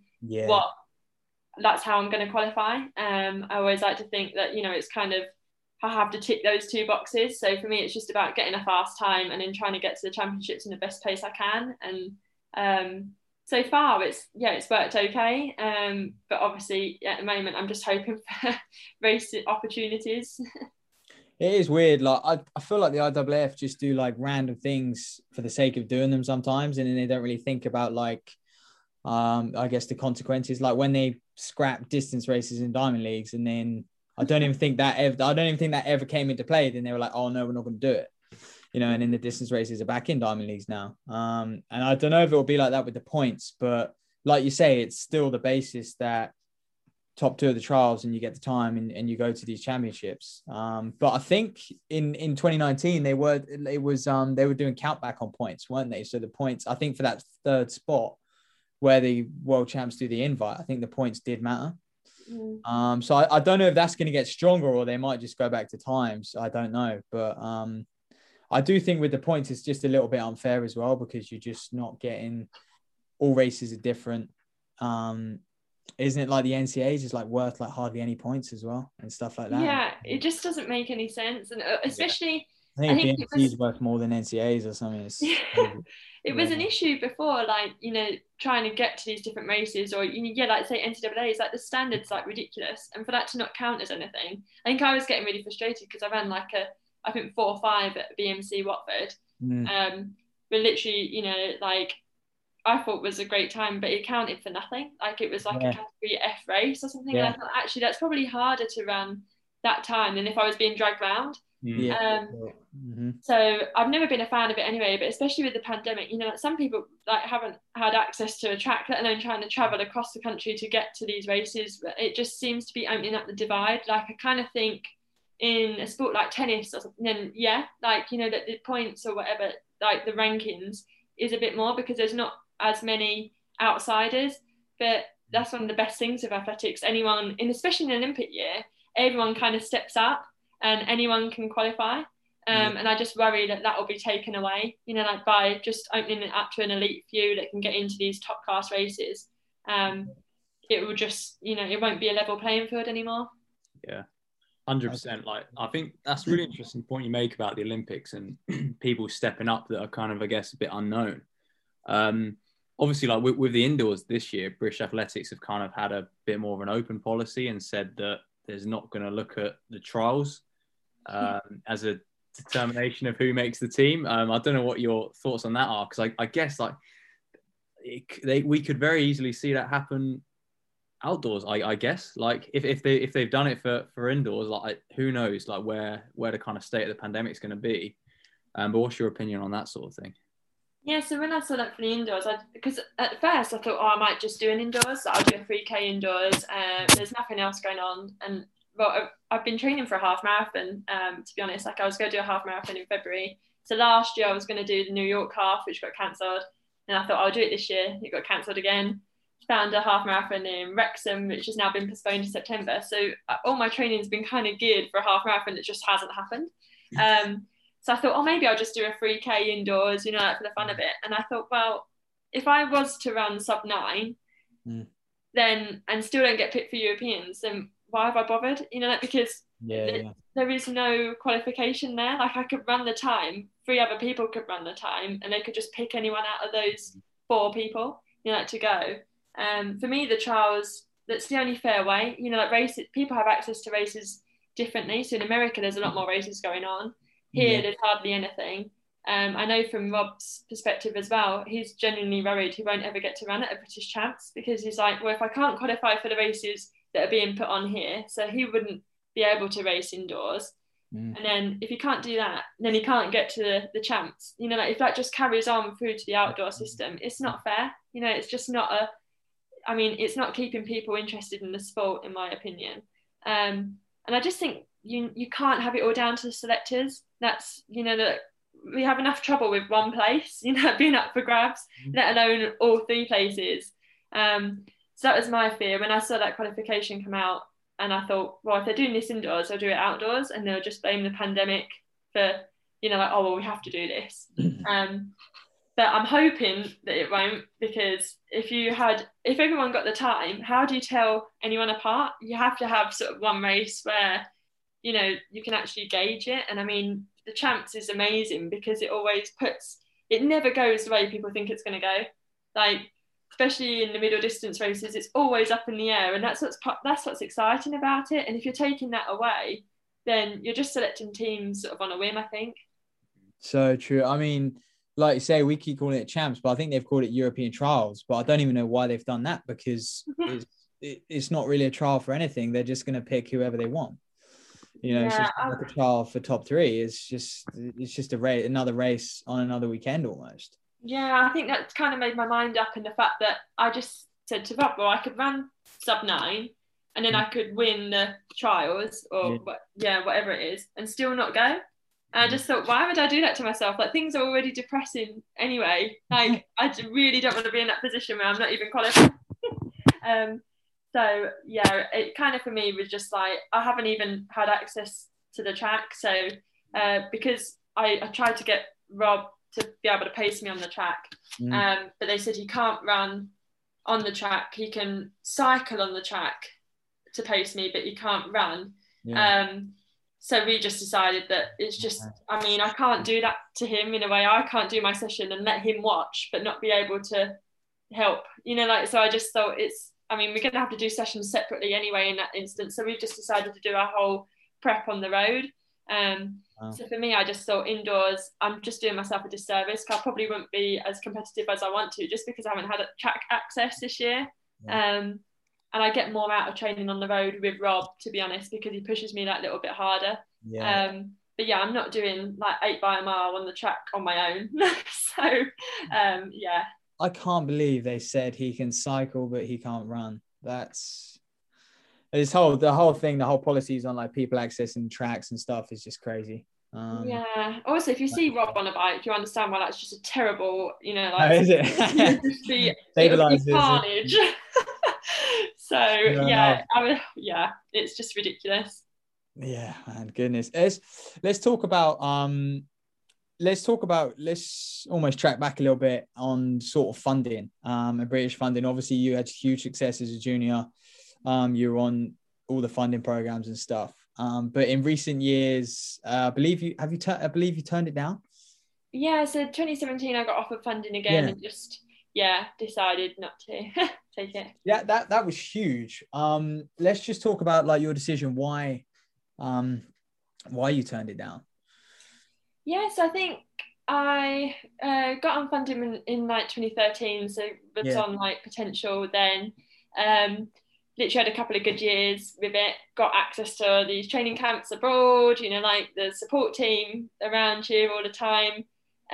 [SPEAKER 5] that's how I'm going to qualify. I always like to think that, you know, it's kind of, I have to tick those 2 boxes. So for me, it's just about getting a fast time and then trying to get to the championships in the best place I can. And so far, it's worked okay. But obviously, at the moment, I'm just hoping for race opportunities.
[SPEAKER 4] It is weird. Like I feel like the IAAF just do like random things for the sake of doing them sometimes, and then they don't really think about like, I guess the consequences. Like when they scrap distance races in Diamond Leagues, and then I don't even think that ever came into play. Then they were like, oh no, we're not going to do it. You know, and then the distance races are back in Diamond Leagues now. And I don't know if it will be like that with the points, but like you say, it's still the basis that top 2 of the trials and you get the time and you go to these championships. But I think in 2019 they were doing countback on points, weren't they? So the points, I think for that 3rd spot where the world champs do the invite, I think the points did matter. So I don't know if that's going to get stronger or they might just go back to times. I don't know. But I do think with the points, it's just a little bit unfair as well, because you're just not getting, all races are different. Isn't it like the NCAAs is like worth like hardly any points as well and stuff like that?
[SPEAKER 5] Yeah, it just doesn't make any sense. And especially,
[SPEAKER 4] I think BMC is worth more than NCAAs or something.
[SPEAKER 5] It was an issue before, like, you know, trying to get to these different races, or like say NCAAs, like the standards like ridiculous, and for that to not count as anything, I think I was getting really frustrated because I ran like I think 4 or 5 at BMC Watford, but literally, you know, like I thought was a great time, but it counted for nothing. Like it was like a category F race or something. And I thought actually that's probably harder to run that time than if I was being dragged around. So I've never been a fan of it anyway, but especially with the pandemic, you know, like some people like haven't had access to a track, let alone trying to travel across the country to get to these races. But it just seems to be opening up the divide. Like I kind of think in a sport like tennis or something, then like, you know, that the points or whatever, like the rankings is a bit more because there's not as many outsiders. But that's one of the best things of athletics. Anyone, and especially in the Olympic year, everyone kind of steps up and anyone can qualify. And I just worry that will be taken away, you know, like by just opening it up to an elite few that can get into these top class races. It will just, you know, it won't be a level playing field anymore.
[SPEAKER 6] Yeah, 100%. Like, I think that's a really interesting point you make about the Olympics and people stepping up that are kind of, I guess, a bit unknown. Obviously, like with the indoors this year, British Athletics have kind of had a bit more of an open policy and said that there's not going to look at the trials as a determination of who makes the team. I don't know what your thoughts on that are, because I guess like we could very easily see that happen outdoors. I guess like if they've done it for indoors, like who knows like where the kind of state of the pandemic is going to be. But what's your opinion on that sort of thing?
[SPEAKER 5] Yeah, so when I saw that for the indoors, because at first I thought, I might just do an indoors. So I'll do a 3K indoors. There's nothing else going on, and I've been training for a half marathon. To be honest, like I was going to do a half marathon in February. So last year I was going to do the New York half, which got cancelled, and I thought I'll do it this year. It got cancelled again. Found a half marathon in Wrexham, which has now been postponed to September. So all my training's been kind of geared for a half marathon that just hasn't happened. So I thought, maybe I'll just do a 3K indoors, you know, like for the fun of it. And I thought, well, if I was to run sub 9, then and still don't get picked for Europeans, then why have I bothered? You know, like, because There is no qualification there. Like, I could run the time, 3 other people could run the time, and they could just pick anyone out of those 4 people, like, to go. For me, the trials, that's the only fair way. Like, races, people have access to races differently. So in America, there's a lot more races going on. Here, there's hardly anything. I know from Rob's perspective as well, he's genuinely worried he won't ever get to run at a British Champs, because he's like, well, if I can't qualify for the races that are being put on here, so he wouldn't be able to race indoors. And then if you can't do that, then you can't get to the Champs. Like, if that just carries on through to the outdoor system, it's not fair. It's just not it's not keeping people interested in the sport, in my opinion. And I just think you can't have it all down to the selectors. That's, that we have enough trouble with one place, being up for grabs, let alone all 3 places. So that was my fear when I saw that qualification come out, and I thought, well, if they're doing this indoors, they'll do it outdoors, and they'll just blame the pandemic for, like, oh, well, we have to do this. But I'm hoping that it won't, because if everyone got the time, how do you tell anyone apart? You have to have sort of one race where, you can actually gauge it. And I mean, the Champs is amazing because it never goes the way people think it's going to go. Like, especially in the middle distance races, it's always up in the air, and that's what's exciting about it. And if you're taking that away, then you're just selecting teams sort of on a whim, I think.
[SPEAKER 4] So true. I mean, like you say, we keep calling it Champs, but I think they've called it European Trials. But I don't even know why they've done that, because it's not really a trial for anything. They're just going to pick whoever they want. It's just like a trial for top 3. It's just a race, another race on another weekend almost.
[SPEAKER 5] Yeah, I think that's kind of made my mind up in the fact that I just said to Rob, well, I could run sub 9, and then I could win the trials or whatever it is, and still not go. And I just thought, why would I do that to myself? Like, things are already depressing anyway. Like, I really don't want to be in that position where I'm not even qualified. So yeah, it kind of for me was just like, I haven't even had access to the track. So because I tried to get Rob to be able to pace me on the track, but they said he can't run on the track. He can cycle on the track to pace me, but he can't run. So we just decided that it's just, I mean, I can't do that to him in a way. I can't do my session and let him watch, but not be able to help, so I just thought we're going to have to do sessions separately anyway in that instance. So we've just decided to do our whole prep on the road. So for me, I just thought indoors, I'm just doing myself a disservice. I probably wouldn't be as competitive as I want to, just because I haven't had track access this year. And I get more out of training on the road with Rob, to be honest, because he pushes me that little bit harder. But yeah, I'm not doing like 8 by a mile on the track on my own. So yeah.
[SPEAKER 4] I can't believe they said he can cycle, but he can't run. That's the whole thing, the whole policies on like people accessing tracks and stuff is just crazy.
[SPEAKER 5] Also, if you see Rob on a bike, you understand why that's just a terrible,
[SPEAKER 4] is it?
[SPEAKER 5] It would be carnage. So it's just ridiculous.
[SPEAKER 4] Yeah, man, goodness. Let's talk about let's almost track back a little bit on sort of funding, and British funding. Obviously, you had huge success as a junior. You were on all the funding programs and stuff. But in recent years, I believe you turned it down.
[SPEAKER 5] Yeah, so 2017, I got offered funding again and just decided not to take it.
[SPEAKER 4] Yeah, that was huge. Let's just talk about like your decision. Why you turned it down?
[SPEAKER 5] Yes, I think I got on funding in like 2013, so was on like potential then. Literally had a couple of good years with it, got access to these training camps abroad, like the support team around you all the time.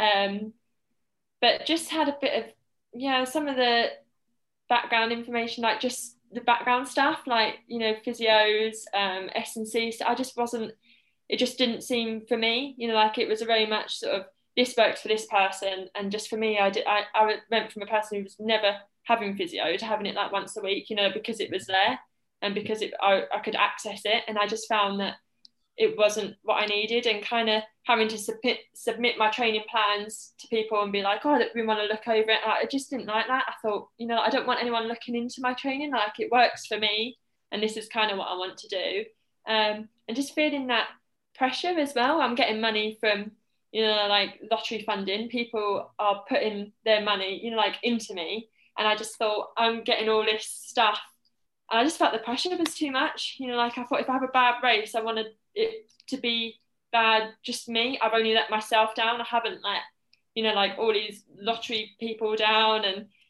[SPEAKER 5] But just had a bit of, some of the background information, like just the background stuff, like, physios, S&C. So it just didn't seem for me, like it was a very much sort of, this works for this person. And just for me, I went from a person who was never having physio to having it like once a week, because it was there and because I could access it. And I just found that it wasn't what I needed, and kind of having to submit my training plans to people and be like, oh, we want to look over it. I just didn't like that. I thought, I don't want anyone looking into my training. Like, it works for me, and this is kind of what I want to do. and just feeling that pressure as well. I'm getting money from, you know, like lottery funding. People are putting their money, you know, like into me. And I just thought, I'm getting all this stuff. And I just felt the pressure was too much. You know, like I thought if I have a bad race, I wanted it to be bad, just me. I've only let myself down. I haven't let, you know, like all these lottery people down.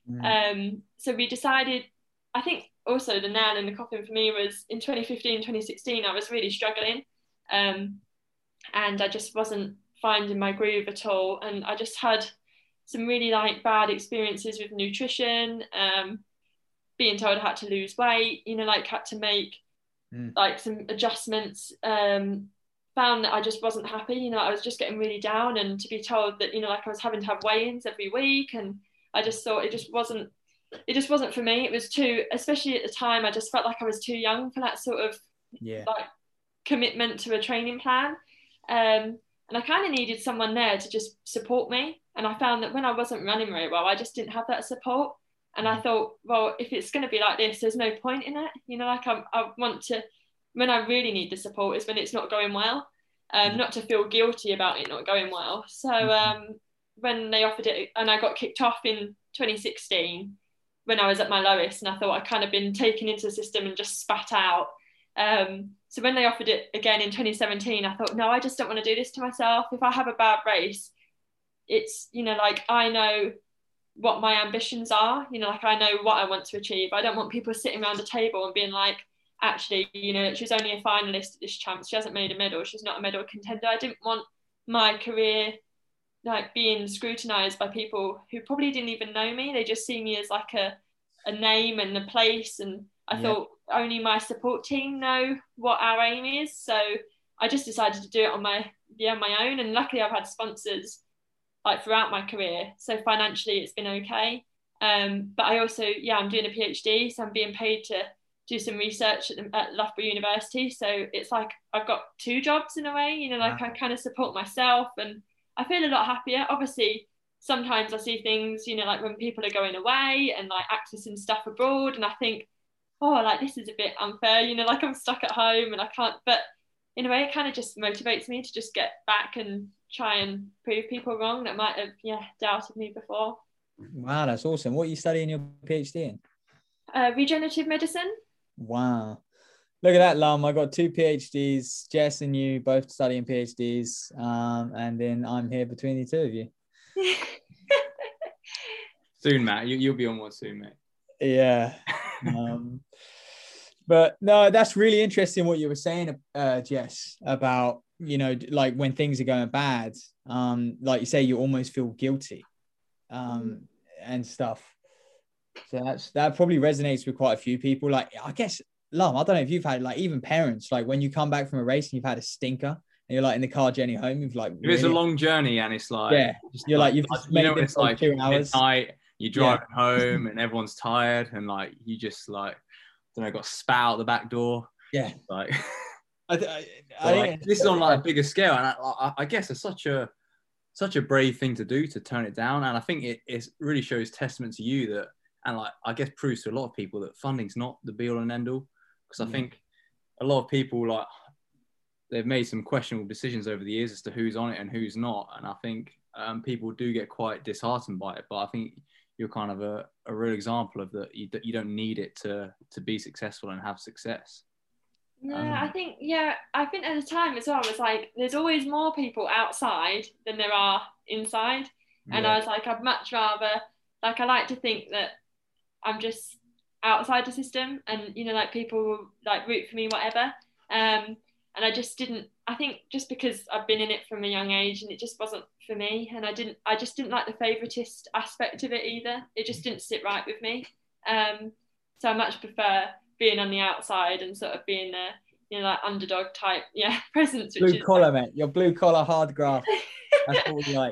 [SPEAKER 5] And so we decided, I think also the nail in the coffin for me was in 2015, 2016, I was really struggling. And I just wasn't finding my groove at all. And I just had some really like bad experiences with nutrition, being told I had to lose weight, you know, like had to make like some adjustments, found that I just wasn't happy, you know, I was just getting really down, and to be told that, you know, like I was having to have weigh-ins every week, and I just thought it just wasn't for me. It was too, especially at the time, I just felt like I was too young for that sort of like commitment to a training plan. And I kind of needed someone there to just support me. And I found that when I wasn't running very well, I just didn't have that support. And I thought, well, if it's going to be like this, there's no point in it. You know, like I want to, when I really need the support is when it's not going well, not to feel guilty about it not going well. So when they offered it, and I got kicked off in 2016 when I was at my lowest, and I thought I'd kind of been taken into the system and just spat out. So when they offered it again in 2017, I thought, no, I just don't want to do this to myself. If I have a bad race, it's, you know, like I know what my ambitions are, you know, like I know what I want to achieve. I don't want people sitting around a table and being like, actually, you know, she was only a finalist at this champs, she hasn't made a medal, she's not a medal contender. I didn't want my career like being scrutinized by people who probably didn't even know me. They just see me as like a name and a place, and I thought only my support team know what our aim is. So I just decided to do it on my own, and luckily I've had sponsors like throughout my career, so financially it's been okay. But I also, I'm doing a PhD, so I'm being paid to do some research at Loughborough University. So it's like I've got two jobs in a way, you know, like I kind of support myself, and I feel a lot happier. Obviously, sometimes I see things, you know, like when people are going away and like accessing stuff abroad, and I think, oh, like this is a bit unfair, you know, like I'm stuck at home and I can't, but in a way it kind of just motivates me to just get back and try and prove people wrong that might have doubted me before.
[SPEAKER 4] Wow, that's awesome. What are you studying your PhD in?
[SPEAKER 5] Regenerative medicine.
[SPEAKER 4] Wow, look at that, Lum. I got 2 PhDs. Jess and you both studying PhDs, and then I'm here between the two of you.
[SPEAKER 6] Soon, Matt. You'll be on one soon, mate.
[SPEAKER 4] Yeah. But no, that's really interesting what you were saying, Jess, about, you know, like when things are going bad, like you say, you almost feel guilty, and stuff. So that probably resonates with quite a few people. Like, I guess, Lum, I don't know if you've had, like, even parents, like when you come back from a race and you've had a stinker and you're like in the car journey home, you've like,
[SPEAKER 6] if it's a long journey and it's like,
[SPEAKER 4] you're like, you've just made it for like 2 hours.
[SPEAKER 6] Midnight, you're driving home and everyone's tired, and like you just like, I don't know, got spat out the back door.
[SPEAKER 4] Yeah,
[SPEAKER 6] like
[SPEAKER 4] I
[SPEAKER 6] think this is on like a bigger scale, and I guess it's such a brave thing to do, to turn it down. And I think it really shows testament to you that, and like I guess proves to a lot of people that funding's not the be all and end all. Because I think a lot of people, like, they've made some questionable decisions over the years as to who's on it and who's not, and I think people do get quite disheartened by it. But I think you're kind of a real example of that. You don't need it to be successful and have success.
[SPEAKER 5] I think at the time as well, I was like, there's always more people outside than there are inside. And I was like, I'd much rather, like, I like to think that I'm just outside the system, and, you know, like people will like root for me, whatever. And I just didn't, I think just because I've been in it from a young age, and it just wasn't for me. And I just didn't like the favouritist aspect of it either. It just didn't sit right with me. So I much prefer being on the outside and sort of being the, you know, like underdog type, presence.
[SPEAKER 4] Blue collar, mate. You're blue collar, hard graft. That's what we like.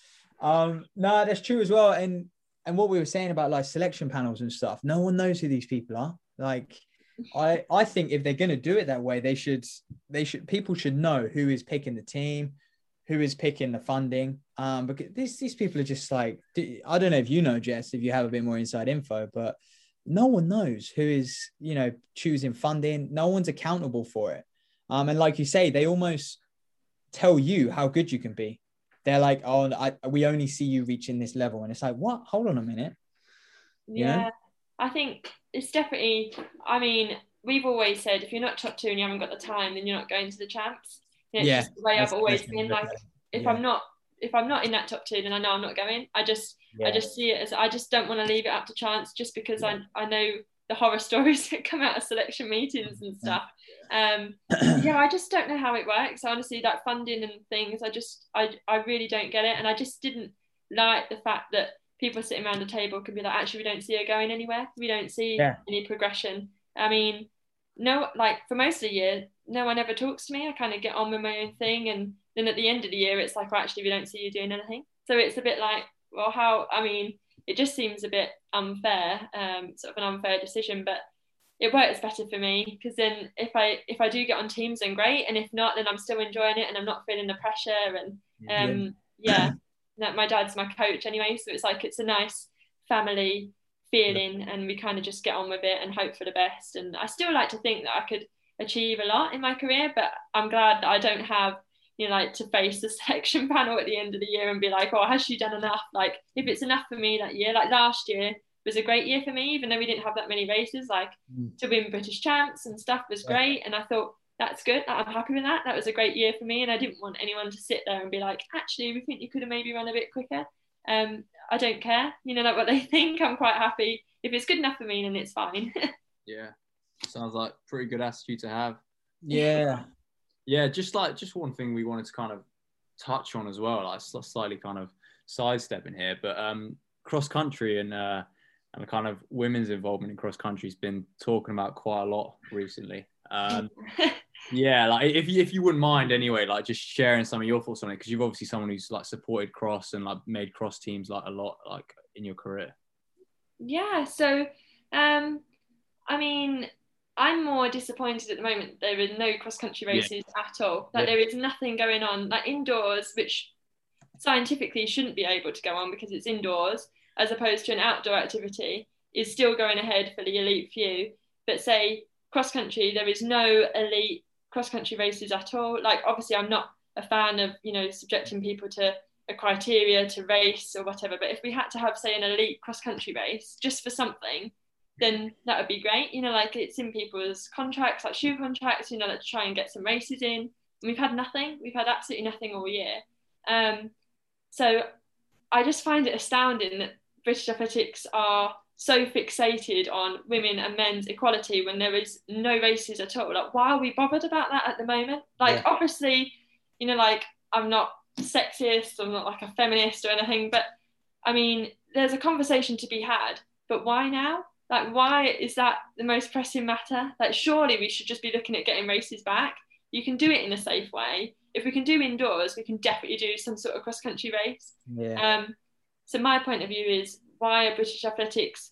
[SPEAKER 4] No, that's true as well. And what we were saying about like selection panels and stuff, no one knows who these people are. Like, I think if they're going to do it that way, people should know who is picking the team, who is picking the funding. Because these people are just like, I don't know if you know, Jess, if you have a bit more inside info, but no one knows who is, you know, choosing funding. No one's accountable for it. And like you say, they almost tell you how good you can be. They're like, oh, we only see you reaching this level. And it's like, what? Hold on a minute.
[SPEAKER 5] Yeah, I think it's definitely, I mean, we've always said if you're not top two and you haven't got the time, then you're not going to the champs. It's just the way I've always been. Like, if I'm not in that top two, then I know I'm not going. I just see it as, I just don't want to leave it up to chance, just because I know the horror stories that come out of selection meetings and stuff. I just don't know how it works. Honestly, that funding and things, I really don't get it. And I just didn't like the fact that people sitting around the table could be like, actually, we don't see her going anywhere. We don't see any progression. I mean, no, like for most of the year, no one ever talks to me. I kind of get on with my own thing. And then at the end of the year, it's like, well, actually, we don't see you doing anything. So it's a bit like, well, how, I mean, it just seems a bit unfair, sort of an unfair decision, but it works better for me, because then if I do get on teams, then great. And if not, then I'm still enjoying it and I'm not feeling the pressure. And my dad's my coach anyway, so it's like it's a nice family feeling, and we kind of just get on with it and hope for the best. And I still like to think that I could achieve a lot in my career, but I'm glad that I don't have, like, to face the selection panel at the end of the year and be like, oh, has she done enough? Like, if it's enough for me that year, like last year was a great year for me, even though we didn't have that many races, like to win British champs and stuff was great. And I thought, that's good, I'm happy with that. That was a great year for me, and I didn't want anyone to sit there and be like, actually, we think you could have maybe run a bit quicker. I don't care, like what they think. I'm quite happy. If it's good enough for me, then it's fine.
[SPEAKER 6] Yeah, sounds like pretty good attitude to have.
[SPEAKER 4] Yeah,
[SPEAKER 6] just one thing we wanted to kind of touch on as well, like slightly kind of sidestepping here, but cross country and the kind of women's involvement in cross country has been talking about quite a lot recently. Like if you wouldn't mind anyway, like just sharing some of your thoughts on it, because you've obviously someone who's like supported cross and like made cross teams like a lot, like in your career.
[SPEAKER 5] So I mean, I'm more disappointed at the moment there are no cross country races at all. Like there is nothing going on, like indoors, which scientifically shouldn't be able to go on because it's indoors, as opposed to an outdoor activity, is still going ahead for the elite few. But say cross country, there is no elite cross country races at all. Like, obviously I'm not a fan of, subjecting people to a criteria to race or whatever, but if we had to have, say, an elite cross country race just for something, then that would be great. Like, it's in people's contracts, like shoe contracts, like to try and get some races in. And we've had nothing. We've had absolutely nothing all year. So I just find it astounding that British athletics are so fixated on women and men's equality when there is no races at all. Like, why are we bothered about that at the moment? Like, obviously, like, I'm not sexist, I'm not like a feminist or anything, but I mean, there's a conversation to be had, but why now? Like, why is that the most pressing matter? Like, surely we should just be looking at getting races back. You can do it in a safe way. If we can do indoors, we can definitely do some sort of cross-country race. So my point of view is, why are British athletics,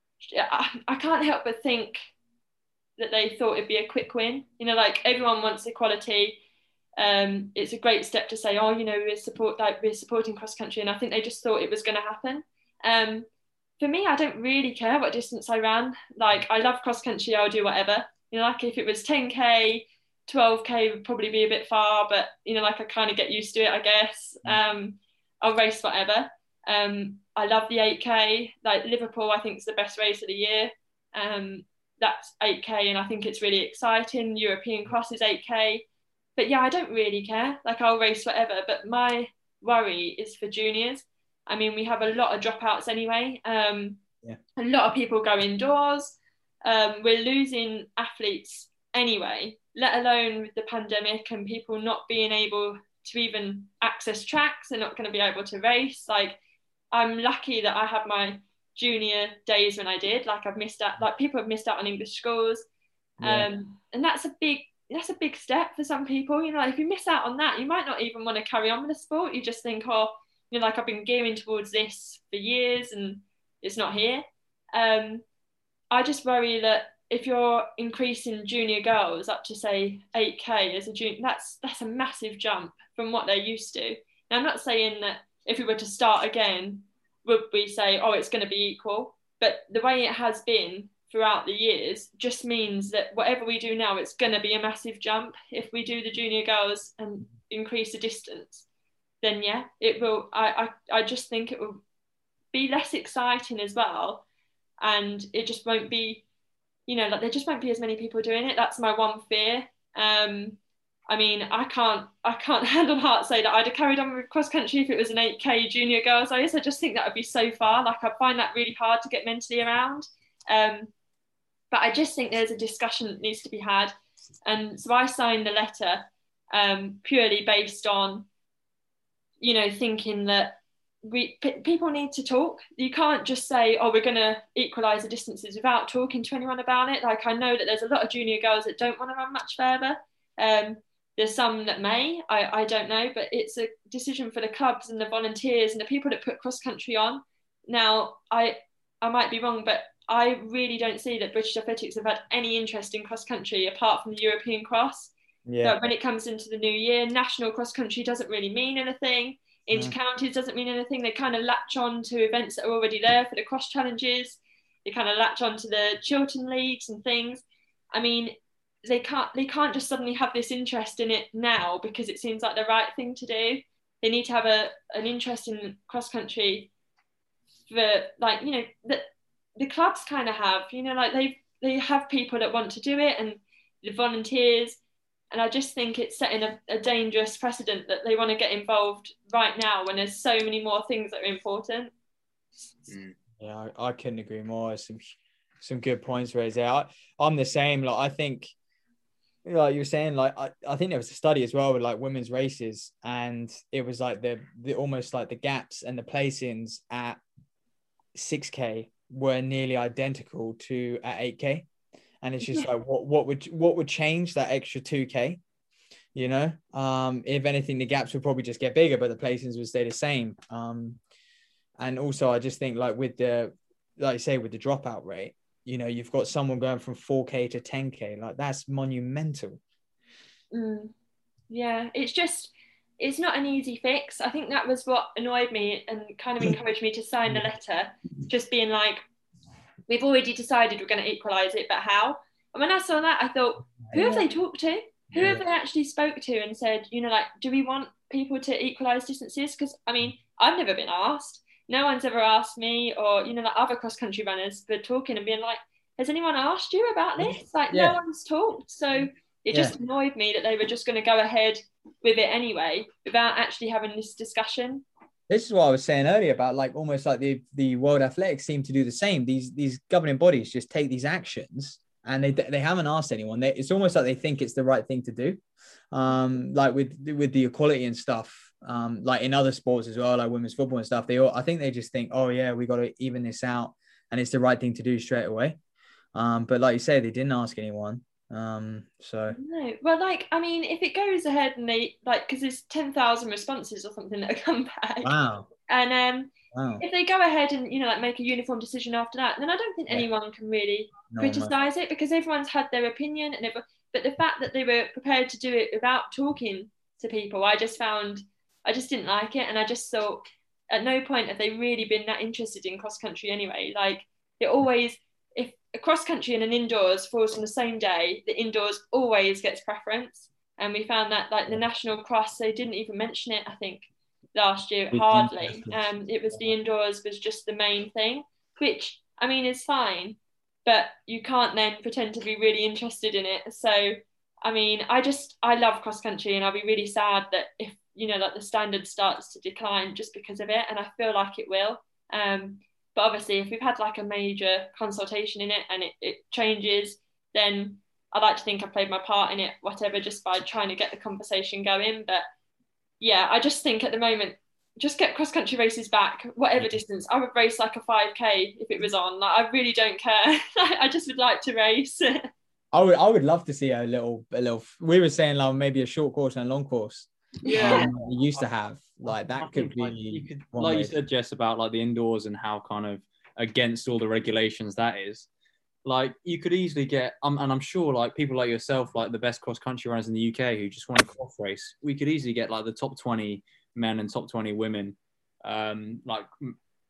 [SPEAKER 5] I can't help but think that they thought it'd be a quick win. Like, everyone wants equality. It's a great step to say, oh, we're supporting cross-country, and I think they just thought it was going to happen. For me, I don't really care what distance I ran. Like, I love cross-country, I'll do whatever. Like, if it was 10K, 12K would probably be a bit far, but, like, I kind of get used to it, I guess. I'll race whatever. I love the 8K. Like, Liverpool, I think, is the best race of the year. That's 8K, and I think it's really exciting. European Cross is 8K. But yeah, I don't really care. Like, I'll race whatever. But my worry is for juniors. I mean, we have a lot of dropouts anyway. A lot of people go indoors. We're losing athletes anyway, let alone with the pandemic and people not being able to even access tracks. They're not going to be able to race. Like, I'm lucky that I had my junior days when I did. Like, I've missed out. Like, people have missed out on English schools, and that's a big step for some people. If you miss out on that, you might not even want to carry on with the sport. You just think, oh, like, I've been gearing towards this for years and it's not here. I just worry that if you're increasing junior girls up to, say, 8K as a junior, that's a massive jump from what they're used to. Now, I'm not saying that if we were to start again, would we say, oh, it's going to be equal? But the way it has been throughout the years just means that whatever we do now, it's going to be a massive jump. If we do the junior girls and increase the distance, then yeah, it will. I just think it will be less exciting as well, and it just won't be, like there just won't be as many people doing it. That's my one fear. I mean, I can't hand on heart say that I'd have carried on with cross country if it was an 8K junior girls race. I just think that would be so far. Like, I find that really hard to get mentally around. But I just think there's a discussion that needs to be had. And so I signed the letter purely based on, thinking that people need to talk. You can't just say, oh, we're going to equalise the distances without talking to anyone about it. Like, I know that there's a lot of junior girls that don't want to run much further. There's some that may, I don't know, but it's a decision for the clubs and the volunteers and the people that put cross country on. Now, I might be wrong, but I really don't see that British Athletics have had any interest in cross country apart from the European cross.
[SPEAKER 4] Yeah.
[SPEAKER 5] But when it comes into the new year, national cross country doesn't really mean anything. Inter-counties doesn't mean anything. They kind of latch on to events that are already there for the cross challenges. They kind of latch on to the Chiltern leagues and things. I mean, they can't just suddenly have this interest in it now because it seems like the right thing to do. They need to have an interest in cross country for, like, the clubs kind of have, like they have people that want to do it and the volunteers. And I just think it's setting a dangerous precedent that they want to get involved right now when there's so many more things that are important.
[SPEAKER 4] Yeah, I couldn't agree more. Some good points raised there. I'm the same. Like, I think, like you were saying, like I think there was a study as well with like women's races, and it was like the almost like the gaps and the placings at 6K were nearly identical to at 8K. And it's just like, what would change that extra 2K? If anything, the gaps would probably just get bigger, but the placings would stay the same. And also, I just think, like, with the dropout rate, you've got someone going from 4K to 10K. Like, that's monumental.
[SPEAKER 5] Yeah, it's not an easy fix. I think that was what annoyed me and kind of encouraged me to sign the letter, just being like, we've already decided we're going to equalise it, but how? And when I saw that, I thought, who have they talked to? Who have they actually spoke to and said, do we want people to equalise distances? Because, I mean, I've never been asked. No one's ever asked me, or, like other cross-country runners were talking and being like, has anyone asked you about this? Like, no one's talked. So it just annoyed me that they were just going to go ahead with it anyway without actually having this discussion.
[SPEAKER 4] This is what I was saying earlier about, like, almost like the World Athletics seem to do the same. These governing bodies just take these actions and they haven't asked anyone. It's almost like they think it's the right thing to do. Like with the equality and stuff, like in other sports as well, like women's football and stuff, I think they just think, oh yeah, we got to even this out and it's the right thing to do straight away. But like you say, they didn't ask anyone. So
[SPEAKER 5] no, well, like, I mean, if it goes ahead and they, like, because there's 10,000 responses or something that come back.
[SPEAKER 4] Wow.
[SPEAKER 5] And if they go ahead and like make a uniform decision after that, then I don't think anyone can really criticize it, because everyone's had their opinion but the fact that they were prepared to do it without talking to people, I just didn't like it. And I just thought, at no point have they really been that interested in cross country anyway. Like, it always, if a cross country and an indoors falls on the same day, the indoors always gets preference. And we found that, like, the national cross, they didn't even mention it, I think, last year, hardly. It was the indoors was just the main thing, which, I mean, is fine, but you can't then pretend to be really interested in it. So, I mean, I love cross country, and I'll be really sad that if, like, the standard starts to decline just because of it, and I feel like it will. But obviously, if we've had like a major consultation in it and it changes, then I like to think I played my part in it, whatever, just by trying to get the conversation going. But yeah, I just think at the moment, just get cross country races back, whatever distance. I would race like a 5K if it was on. Like, I really don't care. I just would like to race.
[SPEAKER 4] I would love to see a little. We were saying, like, maybe a short course and a long course.
[SPEAKER 5] Yeah,
[SPEAKER 4] we used to have, like, that could be,
[SPEAKER 6] like you said, Jess, about like the indoors and how kind of against all the regulations that is. Like, you could easily get, and I'm sure, like, people like yourself, like the best cross country runners in the UK who just want to cross race, we could easily get like the top 20 men and top 20 women, like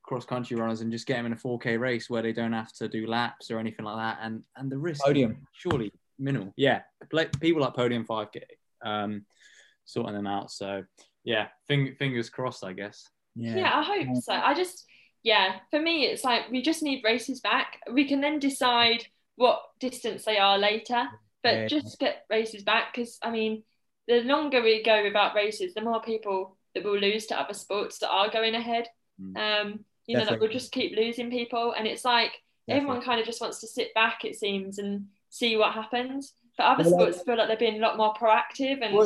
[SPEAKER 6] cross-country runners and just get them in a 4K race where they don't have to do laps or anything like that, and the risk
[SPEAKER 4] Podium.
[SPEAKER 6] surely minimal. Yeah, people like Podium 5K, sorting them out. So yeah, fingers crossed, I guess.
[SPEAKER 5] Yeah, I hope so. For me, it's like we just need races back. We can then decide what distance they are later, but just get races back, because I mean, the longer we go without races, the more people that will lose to other sports that are going ahead. That will just keep losing people, and it's like everyone kind of just wants to sit back, it seems, and see what happens. But other sports feel like they're being a lot more proactive, and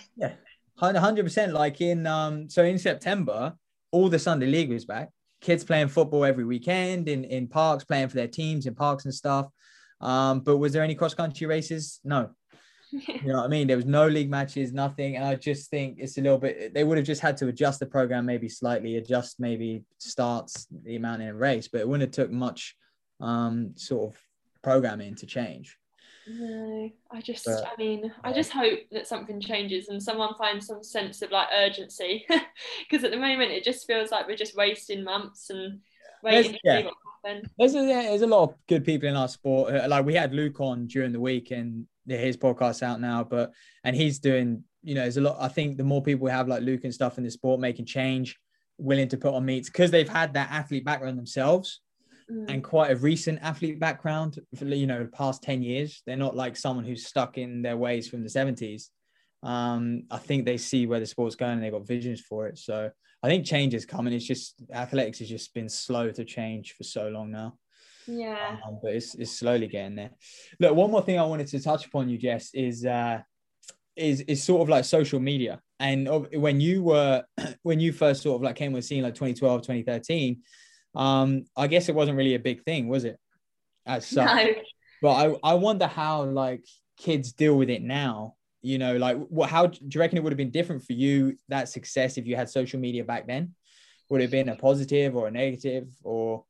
[SPEAKER 4] 100%. Like in September, all the Sunday League was back. Kids playing football every weekend in parks, playing for their teams in parks and stuff. But was there any cross country races? No. You know what I mean? There was no league matches, nothing. And I just think it's a little bit, they would have just had to adjust the program maybe slightly, adjust maybe starts, the amount in a race, but it wouldn't have took much sort of programming to change.
[SPEAKER 5] No, I just hope that something changes and someone finds some sense of like urgency, because at the moment it just feels like we're just wasting months and waiting to see what happens.
[SPEAKER 4] There's a lot of good people in our sport. Like we had Luke on during the week, and his podcast's out now, and he's doing, there's a lot. I think the more people we have like Luke and stuff in the sport making change, willing to put on meets, because they've had that athlete background themselves. And quite a recent athlete background for, the past 10 years. They're not like someone who's stuck in their ways from the 70s. I think they see where the sport's going and they've got visions for it. So I think change is coming. It's just athletics has just been slow to change for so long now.
[SPEAKER 5] Yeah.
[SPEAKER 4] But it's slowly getting there. Look, one more thing I wanted to touch upon, you, Jess, is sort of like social media. And when you first sort of like came on the scene, like 2012, 2013, I guess it wasn't really a big thing, was it? As such. No. But I wonder how like kids deal with it now. How do you reckon it would have been different for you, that success, if you had social media back then? Would it have been a positive or a negative, or?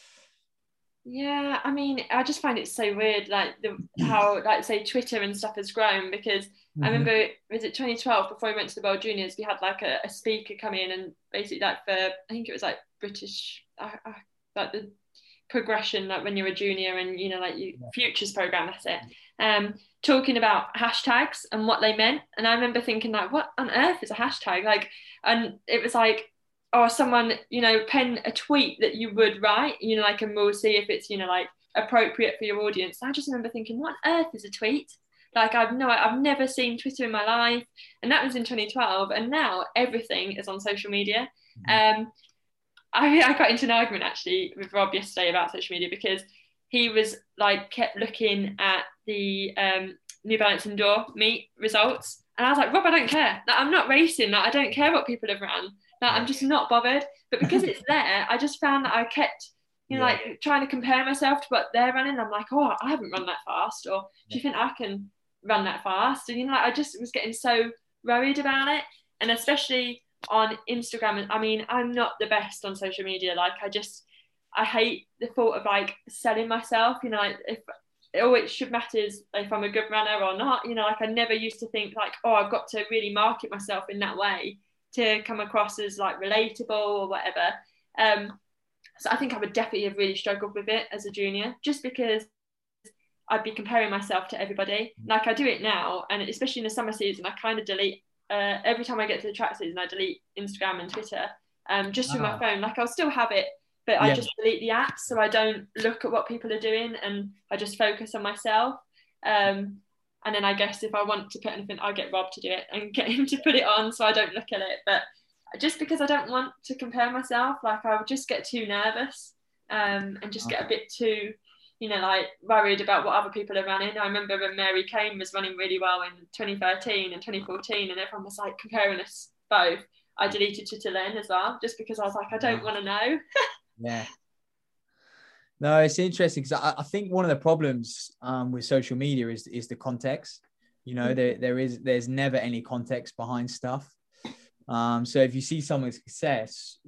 [SPEAKER 5] Yeah, I mean, I just find it so weird, like how, like, say, Twitter and stuff has grown, because I remember, was it 2012, before we went to the World Juniors, we had like a speaker come in and basically like for, I think it was like British, like the progression, like when you're a junior and, like you futures program, that's it, talking about hashtags and what they meant. And I remember thinking like, what on earth is a hashtag? Like, and it was like, or someone, pen a tweet that you would write, like, and we'll see if it's, like appropriate for your audience. I just remember thinking, what on earth is a tweet? Like, I've never seen Twitter in my life. And that was in 2012. And now everything is on social media. I got into an argument actually with Rob yesterday about social media, because he was like, kept looking at the New Balance Indoor meet results. And I was like, Rob, I don't care. Like, I'm not racing. Like, I don't care what people have run. Like, I'm just not bothered. But because it's there, I just found that I kept, like trying to compare myself to what they're running. I'm like, oh, I haven't run that fast. Or do you think I can run that fast? And, I just was getting so worried about it. And especially on Instagram. I mean, I'm not the best on social media. Like, I hate the thought of like selling myself, like if it should matter if I'm a good runner or not, like I never used to think like, oh, I've got to really market myself in that way to come across as like relatable or whatever. So I think I would definitely have really struggled with it as a junior, just because I'd be comparing myself to everybody. Like, I do it now, and especially in the summer season, I kind of delete every time I get to the track season, I delete Instagram and Twitter just through my phone. Like, I'll still have it, but I just delete the apps, so I don't look at what people are doing, and I just focus on myself. And then I guess if I want to put anything, I'll get Rob to do it and get him to put it on so I don't look at it. But just because I don't want to compare myself, like, I would just get too nervous and just get a bit too, like worried about what other people are running. I remember when Mary Kane was running really well in 2013 and 2014, and everyone was like comparing us both. I deleted Twitter then as well, just because I was like, I don't want to know.
[SPEAKER 4] Yeah. No, it's interesting, because I think one of the problems with social media is the context. There's never any context behind stuff. So if you see someone's success,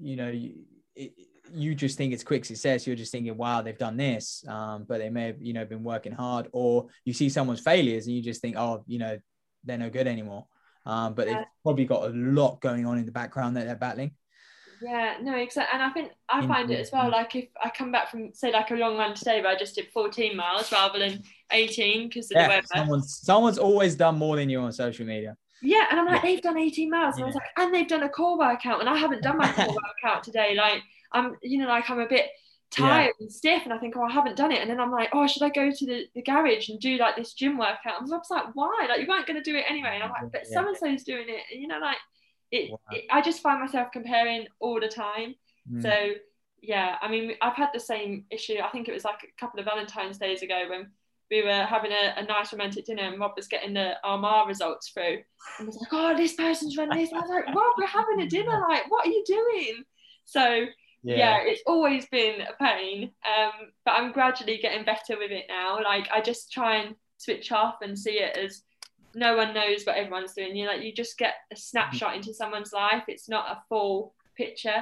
[SPEAKER 4] you just think it's quick success. You're just thinking, wow, they've done this, but they may have, been working hard. Or you see someone's failures and you just think, oh, they're no good anymore. But they've probably got a lot going on in the background that they're battling.
[SPEAKER 5] Yeah, no, exactly. And I think I find it as well, like if I come back from, say, like a long run today, but I just did 14 miles rather than 18 because of the weather.
[SPEAKER 4] Someone's always done more than you on social media.
[SPEAKER 5] Yeah, and I'm like, they've done 18 miles. And I was like, and they've done a core workout, and I haven't done my core workout today. Like, I'm a bit tired and stiff, and I think, I haven't done it. And then I'm like, should I go to the garage and do like this gym workout? And I was like, why? Like, you weren't going to do it anyway. And I'm like, but so-and-so's doing it. And, I just find myself comparing all the time. So, yeah, I mean, I've had the same issue. I think it was like a couple of Valentine's days ago when we were having a nice romantic dinner and Rob was getting the Armagh results through. And was like, this person's run this. And I was like, Rob, we're having a dinner. Like, what are you doing? So, it's always been a pain. But I'm gradually getting better with it now. Like, I just try and switch off and see it as no one knows what everyone's doing. You just get a snapshot into someone's life. It's not a full picture.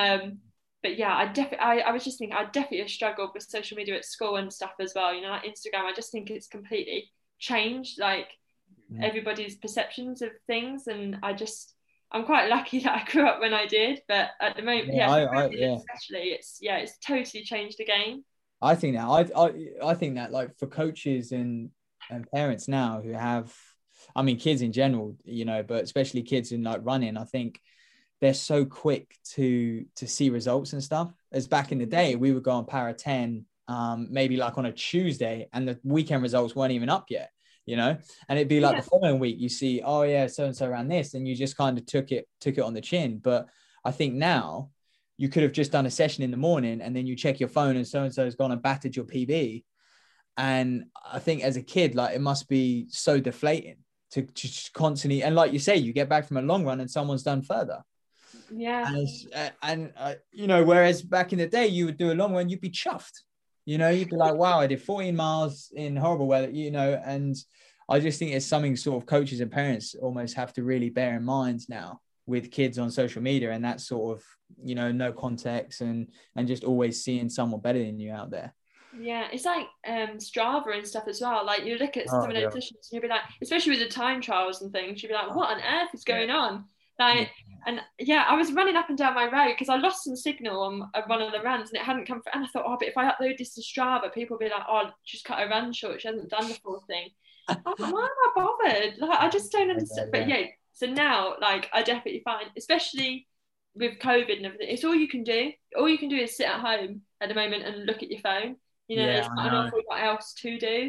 [SPEAKER 5] But yeah, I was just thinking, I definitely struggled with social media at school and stuff as well. Like Instagram, I just think it's completely changed, like everybody's perceptions of things. And I'm quite lucky that I grew up when I did. But at the moment, especially, it's totally changed the game.
[SPEAKER 4] I think that like for coaches and parents now who have, I mean, kids in general, but especially kids in like running, I think they're so quick to see results and stuff. As back in the day, we would go on Para 10, maybe like on a Tuesday, and the weekend results weren't even up yet, and it'd be like the following week you see, so-and-so ran this, and you just kind of took it on the chin. But I think now you could have just done a session in the morning and then you check your phone and so-and-so has gone and battered your PB. And I think as a kid, like, it must be so deflating to just constantly, and like you say, you get back from a long run and someone's done further.
[SPEAKER 5] Yeah.
[SPEAKER 4] And whereas back in the day, you would do a long run, you'd be chuffed, you'd be like, wow, I did 14 miles in horrible weather, and I just think it's something sort of coaches and parents almost have to really bear in mind now with kids on social media, and that sort of, no context and just always seeing someone better than you out there.
[SPEAKER 5] Yeah, it's like Strava and stuff as well. Like, you look at some of the decisions and you'll be like, especially with the time trials and things, you'll be like, what on earth is going on? Like, and I was running up and down my road because I lost some signal on one of the runs and it hadn't come through. And I thought, but if I upload this to Strava, people will be like, she's cut her run short. She hasn't done the full thing. Why am I bothered? Like, I just don't understand. But so now, like, I definitely find, especially with COVID and everything, it's all you can do. All you can do is sit at home at the moment and look at your phone. There's not an awful lot else to do.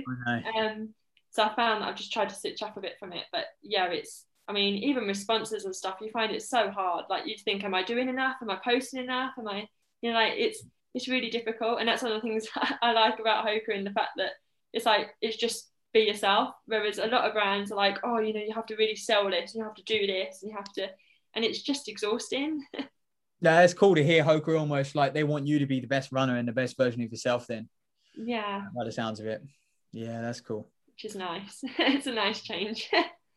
[SPEAKER 5] So I found that I've just tried to switch up a bit from it. But even responses and stuff, you find it so hard. Like, you'd think, am I doing enough? Am I posting enough? Am I, it's really difficult. And that's one of the things I like about Hoka, and the fact that it's just be yourself. Whereas a lot of brands are like, you have to really sell this, you have to do this, and you have to, and it's just exhausting.
[SPEAKER 4] No, it's cool to hear Hoka almost like they want you to be the best runner and the best version of yourself then.
[SPEAKER 5] Yeah.
[SPEAKER 4] By the sounds of it. Yeah, that's cool.
[SPEAKER 5] Which is nice. It's a nice change.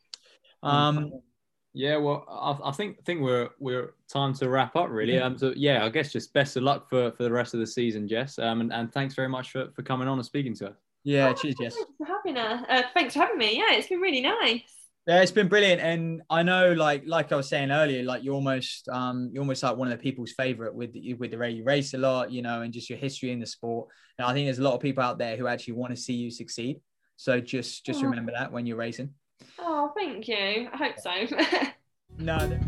[SPEAKER 6] Well, I think we're time to wrap up, really. I guess just best of luck for the rest of the season, Jess. And thanks very much for coming on and speaking to us.
[SPEAKER 4] Yeah, cheers, Jess.
[SPEAKER 5] Thanks for having me. Yeah, it's been really nice.
[SPEAKER 4] Yeah, it's been brilliant, and I know, like I was saying earlier, like you're almost like one of the people's favorite with the way you race a lot, and just your history in the sport. And I think there's a lot of people out there who actually want to see you succeed. So just remember that when you're racing.
[SPEAKER 5] Oh, thank you. I hope so.
[SPEAKER 4] No.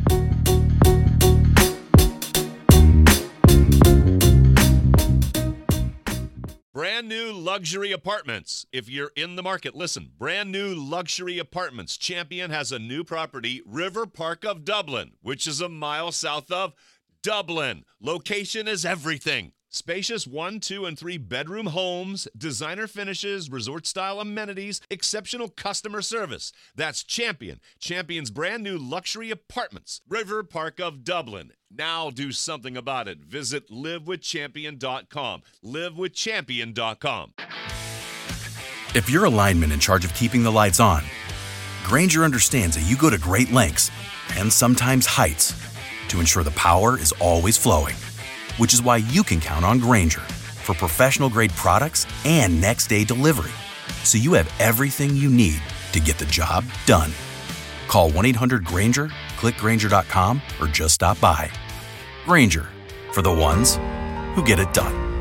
[SPEAKER 1] Brand new luxury apartments. If you're in the market, listen. Brand new luxury apartments. Champion has a new property, River Park of Dublin, which is a mile south of Dublin. Location is everything. Spacious 1, 2, and 3 bedroom homes, designer finishes, resort-style amenities, exceptional customer service. That's Champion. Champion's brand new luxury apartments, River Park of Dublin. Now do something about it. Visit livewithchampion.com. Livewithchampion.com.
[SPEAKER 2] If you're a lineman in charge of keeping the lights on, Grainger understands that you go to great lengths and sometimes heights to ensure the power is always flowing. Which is why you can count on Grainger for professional-grade products and next-day delivery, so you have everything you need to get the job done. Call 1-800-GRAINGER, click Grainger.com, or just stop by. Grainger, for the ones who get it done.